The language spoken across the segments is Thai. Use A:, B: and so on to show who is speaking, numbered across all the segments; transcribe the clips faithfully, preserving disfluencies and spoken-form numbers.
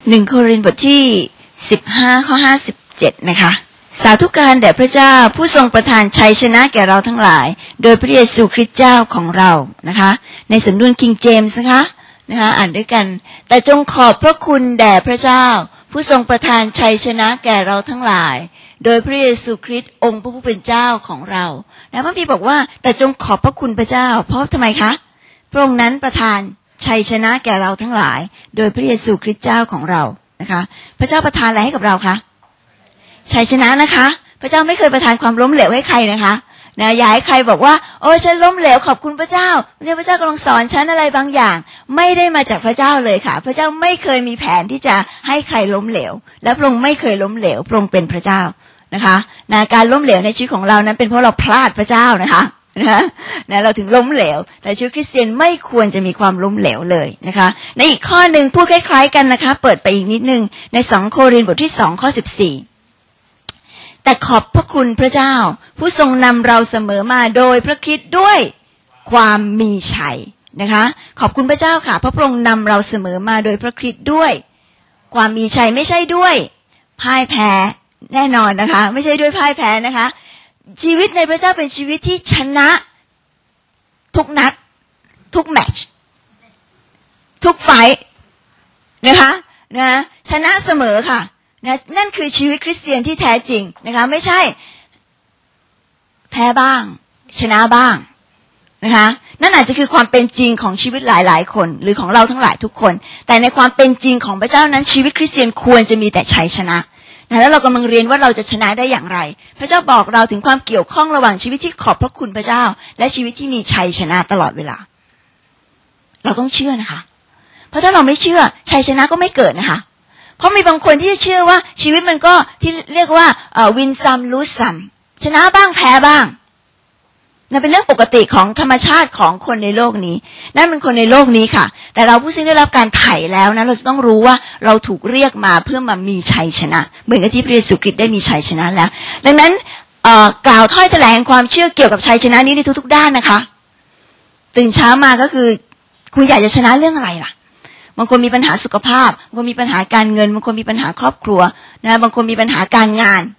A: หนึ่งโครินธ์บทที่สิบห้าข้อห้าสิบเจ็ดนะคะสาธุการแด่พระเจ้าผู้ทรงประทานชัยชนะแก่เราทั้งหลายโดยพระเยซูคริสต์เจ้าของเรานะคะในสำนวนคิงเจมส์นะคะนะคะอ่านด้วยกันแต่จงขอบพระคุณแด่พระเจ้าผู้ทรงประทานชัยชนะแก่เราทั้งหลายโดยพระเยซูคริสต์องค์พระผู้เป็นเจ้าของเรานะพระบิดาบอกว่าแต่จงขอบพระคุณพระเจ้าเพราะทำไมคะพระองค์นั้นประทานชัยชนะแก่เราทั้งหลายโดยพระเยซูคริสต์เจ้าของเรานะคะพระเจ้าประทานอะไรให้กับเราคะชัยชนะนะคะพระเจ้าไม่เคยประทานความล้มเหลวให้ใครนะคะนะอย่าให้ใครบอกว่าโอ้ฉันล้มเหลวขอบคุณพระเจ้าเนี่ยพระเจ้ากำลังสอนฉันอะไรบางอย่างไม่ได้มาจากพระเจ้าเลยค่ะพระเจ้าไม่เคยมีแผนที่จะให้ใครล้มเหลวและพระองค์ไม่เคยล้มเหลวพระองค์เป็นพระเจ้านะคะนะการล้มเหลวในชีวิตของเรานั้นเป็นเพราะเราพลาดพระเจ้านะคะนะนะเราถึงล้มเหลวแต่ชีวิตคริสเตียนไม่ควรจะมีความล้มเหลวเลยนะคะในอีกข้อนึงพูดคล้ายๆกันนะคะเปิดไปอีกนิดนึงในสองโครินธ์บทที่สองข้อสิบสี่แต่ขอบพระคุณพระเจ้าผู้ทรงนำเราเสมอมาโดยพระคริสต์ด้วยความมีชัยนะคะขอบคุณพระเจ้าค่ะเพราะพระองค์นำเราเสมอมาโดยพระคริสต์ด้วยความมีชัยไม่ใช่ด้วยพ่ายแพ้แน่นอนนะคะไม่ใช่ด้วยพ่ายแพ้นะคะชีวิตในพระเจ้าเป็นชีวิตที่ชนะทุกนัดทุกแมตช์ทุกไฟท์นะคะนะชนะเสมอค่ะนะนั่นคือชีวิตคริสเตียนที่แท้จริงนะคะไม่ใช่แพ้บ้างชนะบ้างนะคะนั่นอาจจะคือความเป็นจริงของชีวิตหลายๆคนหรือของเราทั้งหลายทุกคนแต่ในความเป็นจริงของพระเจ้านั้นชีวิตคริสเตียนควรจะมีแต่ชัยชนะนะแล้วเรากำลังเรียนว่าเราจะชนะได้อย่างไรพระเจ้าบอกเราถึงความเกี่ยวข้องระหว่างชีวิตที่ขอบพระคุณพระเจ้าและชีวิตที่มีชัยชนะตลอดเวลาเราต้องเชื่อนะคะเพราะถ้าเราไม่เชื่อชัยชนะก็ไม่เกิดนะคะเพราะมีบางคนที่เชื่อว่าชีวิตมันก็ที่เรียกว่าเอ่อ win some lose some ชนะบ้างแพ้บ้างนั่นเป็นเรื่องปกติของธรรมชาติของคนในโลกนี้นั่นเป็นคนในโลกนี้ค่ะแต่เราผู้ซึ่งได้รับการไถ่แล้วนะเราจะต้องรู้ว่าเราถูกเรียกมาเพื่อมามีชัยชนะเหมือนกับที่พระเยซูคริสต์ได้มีชัยชนะแล้วดังนั้นเอ่อกล่าวถ้อยแถลงความเชื่อเกี่ยวกับชัยชนะนี้ในทุกๆด้านนะคะตื่นเช้ามาก็คือคุณอยากจะชนะเรื่องอะไรล่ะบางคนมีปัญหาสุขภาพบางคนมีปัญหาการเงินบางคนมีปัญหาครอบครัวนะบางคนมีปัญหาการงาน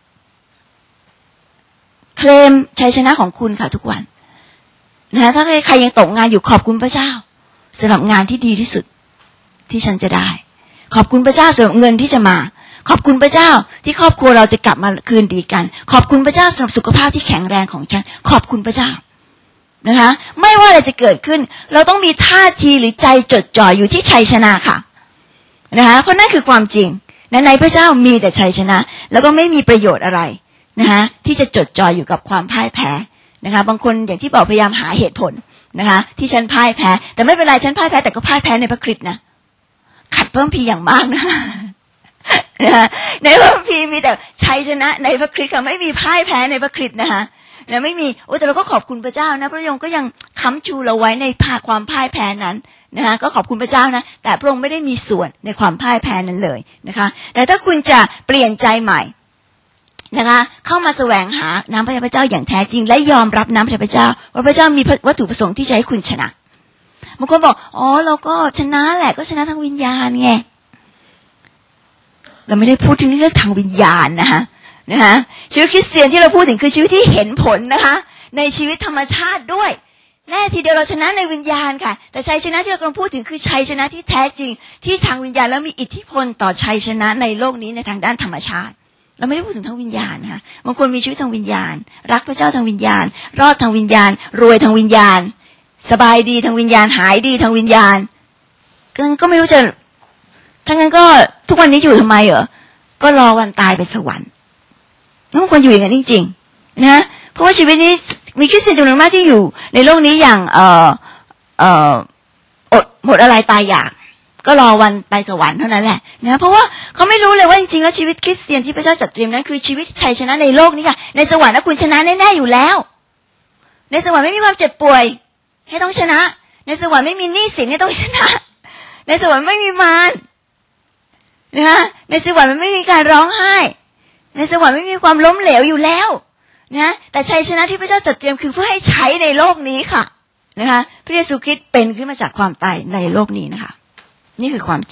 A: เคลมชัยชนะของคุณค่ะทุกวันนะถ้าใครยังตกงานอยู่ขอบคุณพระเจ้าสำหรับงานที่ดีที่สุดที่ฉันจะได้ขอบคุณพระเจ้าสำหรับเงินที่จะมาขอบคุณพระเจ้าที่ครอบครัวเราจะกลับมาคืนดีกันขอบคุณพระเจ้าสำหรับสุขภาพที่แข็งแรงของฉันขอบคุณพระเจ้านะคะไม่ว่าอะไรจะเกิดขึ้นเราต้องมีท่าทีหรือใจจดจ่ออยู่ที่ชัยชนะค่ะนะคะเพราะนั่นคือความจริงในพระเจ้ามีแต่ชัยชนะแล้วก็ไม่มีประโยชน์อะไรนะคะที่จะจดจ่ออยู่กับความพ่ายแพ้นะคะบางคนอย่างที่บอกพยายามหาเหตุผลนะคะที่ฉันพ่ายแพ้แต่ไม่เป็นไรฉันพ่ายแพ้แต่ก็พ่ายแพ้ในพระคริสต์นะขัดเพิ่มพีอย่างมากนะนะในพระพีมีแต่ชัยชนะในพระคริสต์ค่ะไม่มีพ่ายแพ้ในพระคริสต์นะคะนะไม่มีโอ้แต่เราก็ขอบคุณพระเจ้านะพระองค์ก็ยังค้ำชูเราไว้ในภาคความพ่ายแพ้นั้นนะคะก็ขอบคุณพระเจ้านะแต่พระองค์ไม่ได้มีส่วนในความพ่ายแพ้นั้นเลยนะคะแต่ถ้าคุณจะเปลี่ยนใจใหม่นะคะเข้ามาแสวงหาน้ำพระทัยพระเจ้าอย่างแท้จริงและยอมรับน้ำพระทัยพระเจ้าว่าพระเจ้ามีวัตถุประสงค์ที่จะให้คุณชนะบางคนบอกอ๋อเราก็ชนะแหละก็ชนะทางวิญญาณไงเราไม่ได้พูดถึงเรื่องทางวิญญาณนะคะนะคะชีวิตคริสเตียนที่เราพูดถึงคือชีวิตที่เห็นผลนะคะในชีวิตธรรมชาติด้วยแน่ทีเดียวเราชนะในวิญญาณค่ะแต่ชัยชนะที่เรากำลังพูดถึงคือชัยชนะที่แท้จริงที่ทางวิญญาณแล้วมีอิทธิพลต่อชัยชนะในโลกนี้ในทางด้านธรรมชาติเราไม่ได้พูดถึงทางวิญญาณนะคะบางคนมีชีวิตทางวิญญาณรักพระเจ้าทางวิญญาณรอดทางวิญญาณรวยทางวิญญาณสบายดีทางวิญญาณหายดีทางวิญญาณก็ไม่รู้จะทั้งนั้นก็ทุกวันนี้อยู่ทำไมเหรอก็รอวันตายไปสวรรค์บางคนอยู่อย่างนั้นจริงๆนะเพราะว่าชีวิตนี้มีคริสเตียนจำนวนมากที่อยู่ในโลกนี้อย่างเอ่อเอ่ออดหมดอะไรตายอยากก็รอวันไปสวรรค์เท่านั้นแหละนะเพราะว่าเขาไม่รู้เลยว่าจริงๆแล้วชีวิตคริสเตียนที่พระเจ้าจัดเตรียมนั้นคือชีวิตชัยชนะในโลกนี้ค่ะในสวรรค์นะคุณชนะแน่ๆอยู่แล้วในสวรรค์ไม่มีความเจ็บป่วยให้ต้องชนะในสวรรค์ไม่มีหนี้สินให้ต้องชนะในสวรรค์ไม่มีมารนะในสวรรค์มันไม่มีการร้องไห้ในสวรรค์ไม่มีความล้มเหลวอยู่แล้วนะแต่ชัยชนะที่พระเจ้าจัดเตรียมคือเพื่อให้ใช้ในโลกนี้ค่ะนะคะพระเยซูคริสต์เป็นขึ้นมาจากความตายในโลกนี้นะคะนี่คือความจริง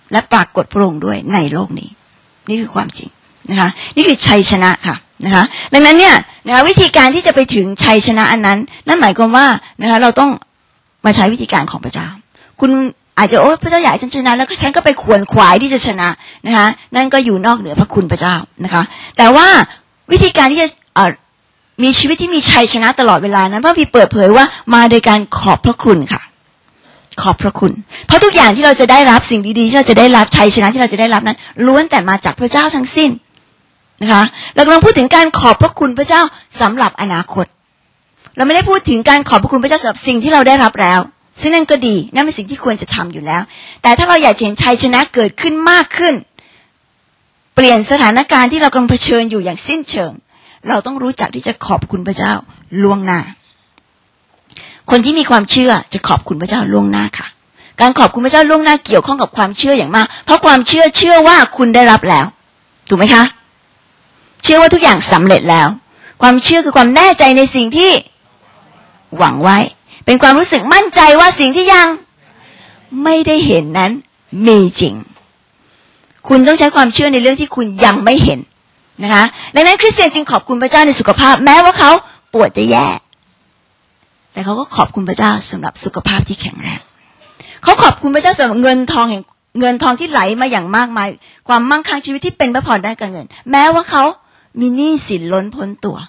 A: และปรากฏพระองค์ด้วยในโลกนี้นี่คือความจริงนะคะนี่คือชัยชนะค่ะนะคะดังนั้นเนี่ยนะคะวิธีการที่จะไปถึงชัยชนะอันนั้นนั่นหมายความว่านะคะเราต้องมาใช้วิธีการของพระเจ้าคุณอาจจะโอ้พระเจ้าอยากฉันชนะแล้วก็ฉันก็ไปขวนขวายที่จะชนะนะคะนั่นก็อยู่นอกเหนือพระคุณพระเจ้านะคะแต่ว่าวิธีการที่จะมีชีวิตที่มีชัยชนะตลอดเวลานั้นพระพี่เปิดเผยว่ามาโดยการขอบพระคุณค่ะขอบพระคุณเพราะทุกอย่างที่เราจะได้รับสิ่งดีๆที่เราจะได้รับชัยชนะที่เราจะได้รับนั้นล้วนแต่มาจากพระเจ้าทั้งสิ้นนะคะเรากำลังพูดถึงการขอบพระคุณพระเจ้าสำหรับอนาคตเราไม่ได้พูดถึงการขอบพระคุณพระเจ้าสำหรับสิ่งที่เราได้รับแล้วซึ่งนั่นก็ดีนั่นเป็นสิ่งที่ควรจะทำอยู่แล้วแต่ถ้าเราอยากเห็นชัยชนะเกิดขึ้นมากขึ้นเปลี่ยนสถานการณ์ที่เรากำลังเผชิญอยู่อย่างสิ้นเชิงเราต้องรู้จักที่จะขอบคุณพระเจ้าล่วงหน้าคนที่มีความเชื่อจะขอบคุณพระเจ้าล่วงหน้าค่ะการขอบคุณพระเจ้าล่วงหน้าเกี่ยวข้องกับความเชื่ออย่างมากเพราะความเชื่อเชื่อว่าคุณได้รับแล้วถูกไหมคะเชื่อว่าทุกอย่างสำเร็จแล้วความเชื่อคือความแน่ใจในสิ่งที่หวังไว้เป็นความรู้สึกมั่นใจว่าสิ่งที่ยังไม่ได้เห็นนั้นมีจริงคุณต้องใช้ความเชื่อในเรื่องที่คุณยังไม่เห็นนะคะดังนั้นคริสเตียนจึงขอบคุณพระเจ้าในสุขภาพแม้ว่าเขาปวดจะแย่แต่เขาก็ขอบคุณพระเจ้าสำหรับสุขภาพที่แข็งแรงเขาขอบคุณพระเจ้าสำหรับเงินทองแห่งเงินทองที่ไหลมาอย่างมากมายความมั่งคั่งชีวิตที่เป็นพระพรด้านการเงินแม้ว่าเขามีหนี้สินล้นพ้นตัว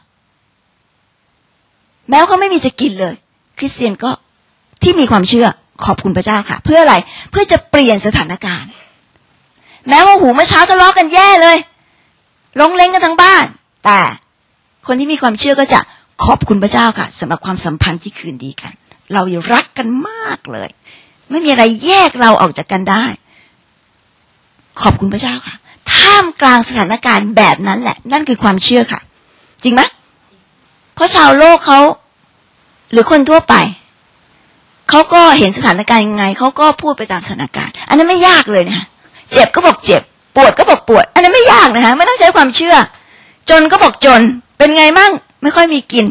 A: แม้ว่าเขาไม่มีจะกินเลยคริสเตียนก็ที่มีความเชื่อขอบคุณพระเจ้าค่ะเพื่ออะไรเพื่อจะเปลี่ยนสถานการณ์แม้ว่าหูเมื่อเช้าทะเลาะกันแย่เลยลงเล้งกันทั้งบ้านแต่คนที่มีความเชื่อก็จะขอบคุณพระเจ้าค่ะสำหรับความสัมพันธ์ที่คืนดีกันเราอยู่รักกันมากเลยไม่มีอะไรแยกเราออกจากกันได้ขอบคุณพระเจ้าค่ะท่ามกลางสถานการณ์แบบนั้นแหละนั่นคือความเชื่อค่ะจริงไหมเพราะชาวโลกเขาหรือคนทั่วไปเขาก็เห็นสถานการณ์ยังไงเขาก็พูดไปตามสถานการณ์อันนั้นไม่ยากเลยนะเจ็บก็บอกเจ็บปวดก็บอกปวดอันนั้นไม่ยากนะคะไม่ต้องใช้ความเชื่อจนก็บอกจนเป็นไงมั่งไม่ค่อยมีกิน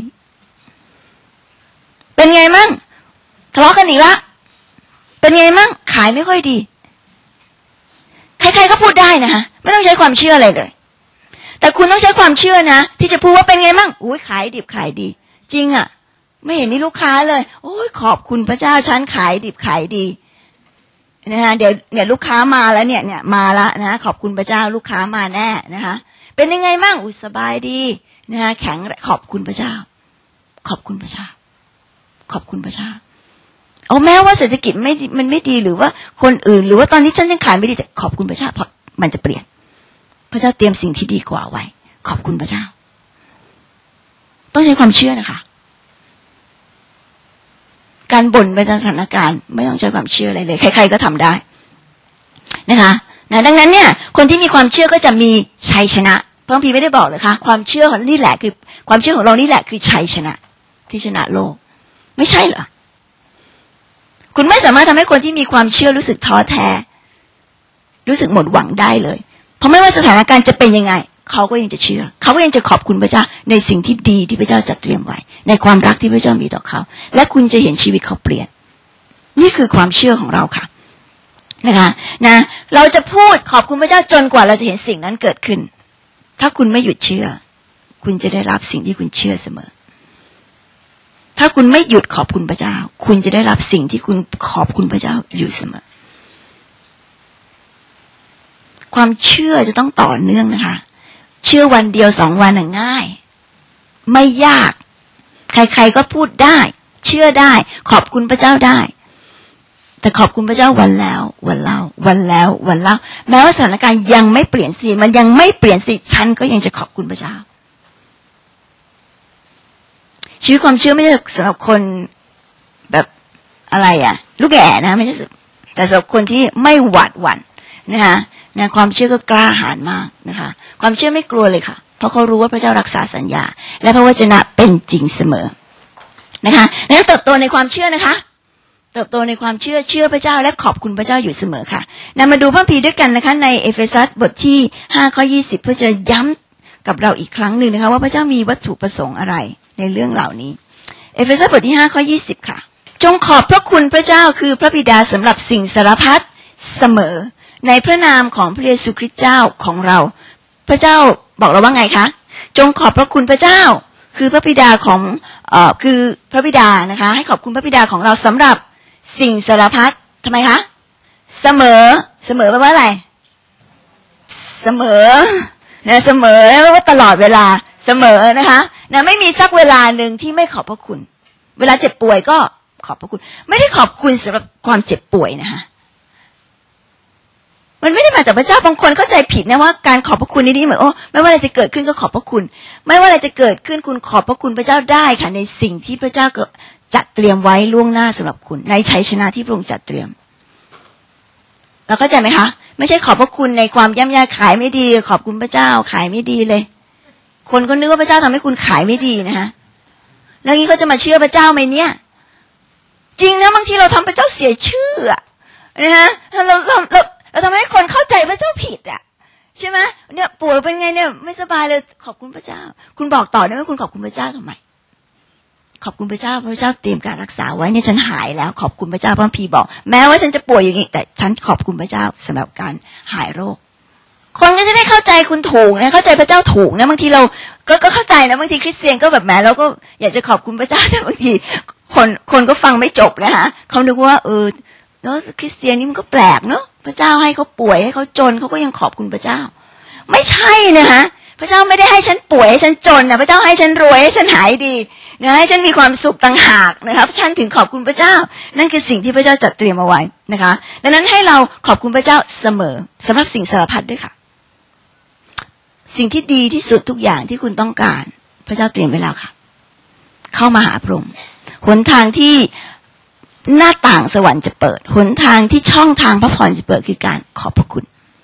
A: เป็นไงมั่งทะเลาะกันอีกละเป็นไงมั่งขายไม่ค่อยดีใครๆก็พูดได้นะคะไม่ต้องใช้ความเชื่ออะไรเลยแต่คุณต้องใช้ความเชื่อนะที่จะพูดว่าเป็นไงมั่งอุ้ยขายดิบขายดีจริงอ่ะไม่เห็นมีลูกค้าเลยโอ้ยขอบคุณพระเจ้าฉันขายดิบขายดีนะคะเดี๋ยวเนี่ยลูกค้ามาแล้วเนี่ยเนี่ยมาละนะขอบคุณพระเจ้าลูกค้ามาแน่นะคะเป็นยังไงมั่งอุ้ยสบายดีนะคะแข็งขอบคุณพระเจ้าขอบคุณพระเจ้าขอบคุณพระเจ้าเอาแม้ว่าเศรษฐกิจไม่มันไม่ดีหรือว่าคนอื่นหรือว่าตอนนี้ฉันยังขายไม่ดีแต่ขอบคุณพระเจ้าเพราะมันจะเปลี่ยนพระเจ้าเตรียมสิ่งที่ดีกว่าไว้ขอบคุณพระเจ้าต้องใช้ความเชื่อนะคะการบ่นไปตามสถานการณ์ไม่ต้องใช้ความเชื่ออะไรเลยใครๆก็ทำได้นะคะนะดังนั้นเนี่ยคนที่มีความเชื่อก็จะมีชัยชนะพระคัมภีร์ไม่ได้บอกเลยค่ะความเชื่อของนี่แหละคือความเชื่อของเรานี่แหละคือชัยชนะที่ชนะโลกไม่ใช่เหรอคุณไม่สามารถทำให้คนที่มีความเชื่อรู้สึกท้อแท้รู้สึกหมดหวังได้เลยเพราะไม่ว่าสถานการณ์จะเป็นยังไงเขาก็ยังจะเชื่อเขาก็ยังจะขอบคุณพระเจ้าในสิ่งที่ดีที่พระเจ้าจัดเตรียมไว้ในความรักที่พระเจ้ามีต่อเขาและคุณจะเห็นชีวิตเขาเปลี่ยนนี่คือความเชื่อของเราค่ะนะคะนะเราจะพูดขอบคุณพระเจ้าจนกว่าเราจะเห็นสิ่งนั้นเกิดขึ้นถ้าคุณไม่หยุดเชื่อคุณจะได้รับสิ่งที่คุณเชื่อเสมอถ้าคุณไม่หยุดขอบคุณพระเจ้าคุณจะได้รับสิ่งที่คุณขอบคุณพระเจ้าอยู่เสมอความเชื่อจะต้องต่อเนื่องนะคะเชื่อวันเดียวสองวันน่ะง่ายไม่ยากใครๆก็พูดได้เชื่อได้ขอบคุณพระเจ้าได้แต่ขอบคุณพระเจ้าวันแล้ววันเล่าวันแล้ววันเล่าแม้ว่าสถานการณ์ยังไม่เปลี่ยนสิมันยังไม่เปลี่ยนสิฉันก็ยังจะขอบคุณพระเจ้าชีวิตความเชื่อไม่ใช่สำหรับคนแบบอะไรอ่ะลูกแก่นะไม่ใช่แต่สำหรับคนที่ไม่หวาดหวั่นนะคะนะความเชื่อก็กล้าหาญมากนะคะความเชื่อไม่กลัวเลยค่ะเพราะเขารู้ว่าพระเจ้ารักษาสัญญาและพระวจนะเป็นจริงเสมอนะคะนั้นเติบโตในความเชื่อนะคะเติบโตในความเชื่อเชื่อพระเจ้าและขอบคุณพระเจ้าอยู่เสมอค่ะนำมาดูพระคัมภีร์ด้วยกันนะคะในเอเฟซัสบทที่ห้าข้อยี่สิบเพื่อจะย้ำกับเราอีกครั้งหนึ่งนะคะว่าพระเจ้ามีวัตถุประสงค์อะไรในเรื่องเหล่านี้เอเฟซัสบทที่ห้าข้อยี่สิบค่ะจงขอบพระคุณพระเจ้าคือพระบิดาสำหรับสิ่งสารพัดเสมอในพระนามของพระเยซูคริสต์เจ้าของเราพระเจ้าบอกเราว่าไงคะจงขอบพระคุณพระเจ้าคือพระบิดาของเอ่อคือพระบิดานะคะให้ขอบคุณพระบิดาของเราสำหรับสิ่งสารพัดทำไมคะเสมอเสมอแปลว่าอะไรเสมอนะเสมอว่าตลอดเวลาเสมอนะคะนะไม่มีสักเวลาหนึ่งที่ไม่ขอบพระคุณเวลาเจ็บป่วยก็ขอบพระคุณไม่ได้ขอบคุณสำหรับความเจ็บป่วยนะคะมันไม่ได้มาจากพระเจ้าบางคนเข้าใจผิดนะว่าการขอบพระคุณนี่เหมือนโอ้ไม่ว่าอะไรจะเกิดขึ้นก็ขอบพระคุณไม่ว่าอะไรจะเกิดขึ้นคุณขอบพระคุณพระเจ้าได้ค่ะในสิ่งที่พระเจ้าจัดเตรียมไว้ล่วงหน้าสำหรับคุณในชัยชนะที่พระองค์จัดเตรียมเราเข้าใจไหมคะไม่ใช่ขอบพระคุณในความย่ำแย่ขายไม่ดีขอบคุณพระเจ้าขายไม่ดีเลยคนก็นึกว่าพระเจ้าทำให้คุณขายไม่ดีนะฮะแล้วนี้เขาจะมาเชื่อพระเจ้าไหมเนี่ยจริงนะบางทีเราทำพระเจ้าเสียชื่อนะฮะเราเราเราเราทำให้คนเข้าใจพระเจ้าผิดอ่ะใช่ไหมเนี่ยป่วยเป็นไงเนี่ยไม่สบายเลยขอบคุณพระเจ้าคุณบอกต่อได้ไหมคุณขอบคุณพระเจ้าทำไมขอบคุณพระเจ้าพระเจ้าเตรียมการรักษาไว้เนี่ยฉันหายแล้วขอบคุณพระเจ้าพระคัมภีร์บอกแม้ว่าฉันจะป่วยอย่างนี้แต่ฉันขอบคุณพระเจ้าสำหรับการหายโรคคนก็จะได้เข้าใจคุณถูกนะเข้าใจพระเจ้าถูกนะบางทีเราก็ก็เข้าใจนะบางทีคริสเตียนก็แบบแหมเราก็อยากจะขอบคุณพระเจ้าแต่บางทีคนคนก็ฟังไม่จบนะคะเขานึกว่าเออเนาะคริสเตียนนี่มันก็แปลกเนาะพระเจ้าให้เขาป่วยให้เขาจนเขาก็ยังขอบคุณพระเจ้าไม่ใช่นะคะพระเจ้าไม่ได้ให้ฉันป่วยให้ฉันจนนะพระเจ้าให้ฉันรวยให้ฉันหายดีนะให้ฉันมีความสุขต่างหากนะครับฉันถึงขอบคุณพระเจ้านั่นคือสิ่งที่พระเจ้าจัดเตรียมเอาไว้นะคะดังนั้นให้เราขอบคุณพระเจ้าเสมอสำหรับสิ่งสารพัดด้วยค่ะสิ่งที่ดีที่สุดทุกอย่างที่คุณต้องการพระเจ้าเตรียมไว้แล้วค่ะเข้ามาหาพระองค์หนทางที่หน้าต่างสวรรค์จะเปิดหนทางที่ช่องทางพระพรจะเปิดคือการขอบพระคุณ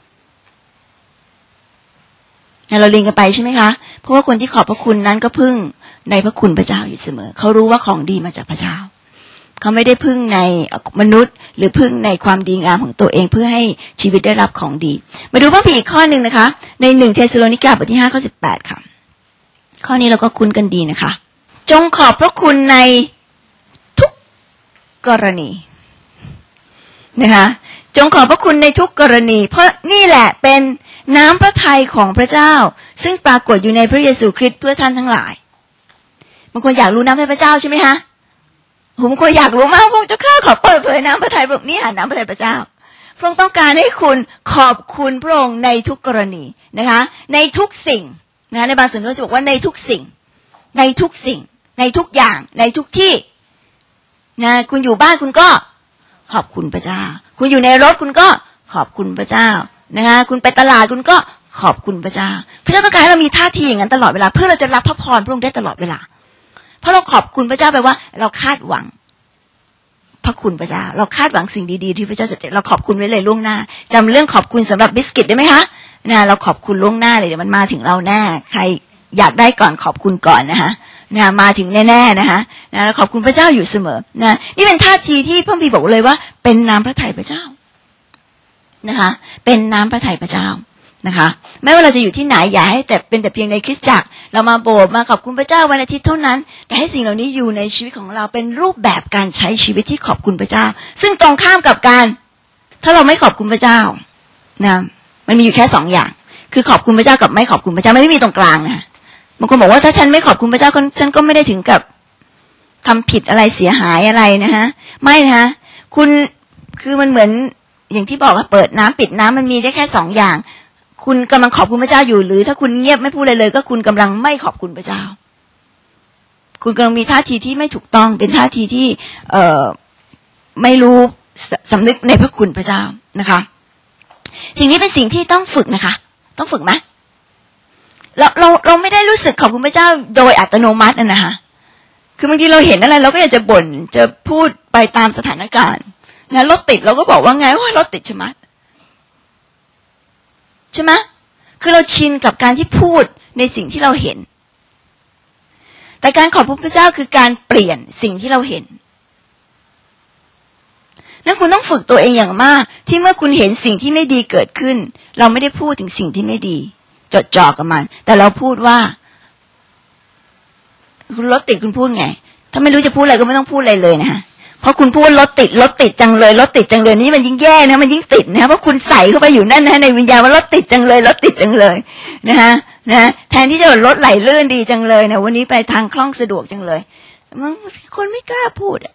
A: เราเรียนกันไปใช่ไหมคะเพราะว่าคนที่ขอบพระคุณนั้นก็พึ่งในพระคุณพระเจ้าอยู่เสมอเขารู้ว่าของดีมาจากพระเจ้าเขาไม่ได้พึ่งในมนุษย์หรือพึ่งในความดีงามของตัวเองเพื่อให้ชีวิตได้รับของดีมาดูพระคัมภีร์อีกข้อหนึ่งนะคะในหนึ่งเธสโลนิกาบทที่ห้าข้อสิบแปดค่ะข้อนี้เราก็คุ้นกันดีนะคะจงขอบพระคุณในทุกกรณีนะคะจงขอบพระคุณในทุกกรณีเพราะนี่แหละเป็นน้ำพระทัยของพระเจ้าซึ่งปรากฏอยู่ในพระเยซูคริสต์เพื่อท่านทั้งหลายบางคนอยากรู้น้ำพระทัยพระเจ้าใช่ไหมคะผมคนอยากรู้มากพระองค์เจ้าข้าขอเปิดเผยน้ำพระทัยบอกนี่อ่านน้ำพระทัยพระเจ้าพระองค์ต้องการให้คุณขอบคุณพระองค์ในทุกกรณีนะคะในทุกสิ่งนะในบางส่วนก็จะบอกว่าในทุกสิ่งในทุกสิ่งในทุกอย่างในทุกที่นะคุณอยู่บ้านคุณก็ขอบคุณพระเจ้าคุณอยู่ในรถคุณก็ขอบคุณพระเจ้านะคะคุณไปตลาดคุณก็ขอบคุณพระเจ้าพระเจ้าต้องการให้เรามีท่าทีอย่างนั้นตลอดเวลาเพื่อเราจะรับพระพรพระองค์ได้ตลอดเวลาเพราะเราขอบคุณพระเจ้าแปลว่าเราคาดหวังพระคุณพระเจ้าเราคาดหวังสิ่งดีๆที่พระเจ้าจะเราขอบคุณไว้เลยล่วงหน้าจำเรื่องขอบคุณสำหรับบิสกิตได้ไหมคะนะเราขอบคุณล่วงหน้าเลยเดี๋ยวมันมาถึงเราแน่ใครอยากได้ก่อนขอบคุณก่อนนะคะนะมาถึงแน่ๆนะคะนะเราขอบคุณพระเจ้าอยู่เสมอนะนี่เป็นท่าทีที่พระบิดาบอกเลยว่าเป็นน้ำพระทัยพระเจ้านะคะเป็นน้ำพระทัยพระเจ้านะคะไม่ว่าเราจะอยู่ที่ไหนอย่าให้แต่เป็นแต่เพียงในคริสตจักรเรามาโบสถ์มาขอบคุณพระเจ้าวันอาทิตย์เท่านั้นแต่ให้สิ่งเหล่านี้อยู่ในชีวิตของเราเป็นรูปแบบการใช้ชีวิตที่ขอบคุณพระเจ้าซึ่งตรงข้ามกับการถ้าเราไม่ขอบคุณพระเจ้านะมันมีอยู่แค่สองอย่างคือขอบคุณพระเจ้ากับไม่ขอบคุณพระเจ้าไม่มีตรงกลางนะบางคนบอกว่าถ้าฉันไม่ขอบคุณพระเจ้าฉันก็ไม่ได้ถึงกับทำผิดอะไรเสียหายอะไรนะฮะไม่นะฮะคุณคือมันเหมือนอย่างที่บอกว่าเปิดน้ำปิดน้ำมันมีได้แค่สองอย่างคุณกำลังขอบคุณพระเจ้าอยู่หรือถ้าคุณเงียบไม่พูดอะไรเลยก็คุณกำลังไม่ขอบคุณพระเจ้าคุณกำลังมีท่าทีที่ไม่ถูกต้องเป็นท่าทีที่เอ่อไม่รู้สำนึกในพระคุณพระเจ้านะคะสิ่งนี้เป็นสิ่งที่ต้องฝึกนะคะต้องฝึกไหมเราเราเราไม่ได้รู้สึกขอบคุณพระเจ้าโดยอัตโนมัตินะนะคะคือบางทีเราเห็นอะไรเราก็อยากจะบ่นจะพูดไปตามสถานการณ์นะรถติดเราก็บอกว่าไงว่ารถติดใช่ไหมใช่ไหมคือเราชินกับการที่พูดในสิ่งที่เราเห็นแต่การขอบคุณพระเจ้าคือการเปลี่ยนสิ่งที่เราเห็นนั้นคุณต้องฝึกตัวเองอย่างมากที่เมื่อคุณเห็นสิ่งที่ไม่ดีเกิดขึ้นเราไม่ได้พูดถึงสิ่งที่ไม่ดีจดจ่อกับมันแต่เราพูดว่าคุณรถติดคุณพูดไงถ้าไม่รู้จะพูดอะไรก็ไม่ต้องพูดอะไรเลยนะฮะเพราะคุณพูดรถติดรถติดจังเลยรถติดจังเลยนี่มันยิ่งแย่นะมันยิ่งติดนะเพราะคุณใส่เข้าไปอยู่นั่นนะในวิญญาณว่ารถติดจังเลยรถติดจังเลยนะฮะนะแทนที่จะรถไหลลื่นดีจังเลยนะวันนี้ไปทางคล่องสะดวกจังเลยมันคนไม่กล้าพูด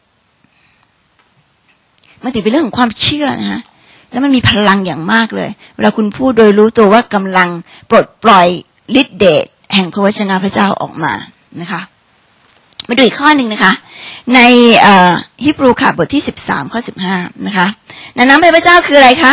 A: มันถือเป็นเรื่องของความเชื่อนะฮะแล้วมันมีพลังอย่างมากเลยเวลาคุณพูดโดยรู้ตัวว่ากำลังปลดปล่อยฤทธิ์เดชแห่งพระวจนะพระเจ้าออกมานะคะมาดูอีกข้อหนึ่งนะคะในฮิบรูค่ะบทที่สิบสามข้อสิบห้านะคะน้ำพระเจ้าคืออะไรคะ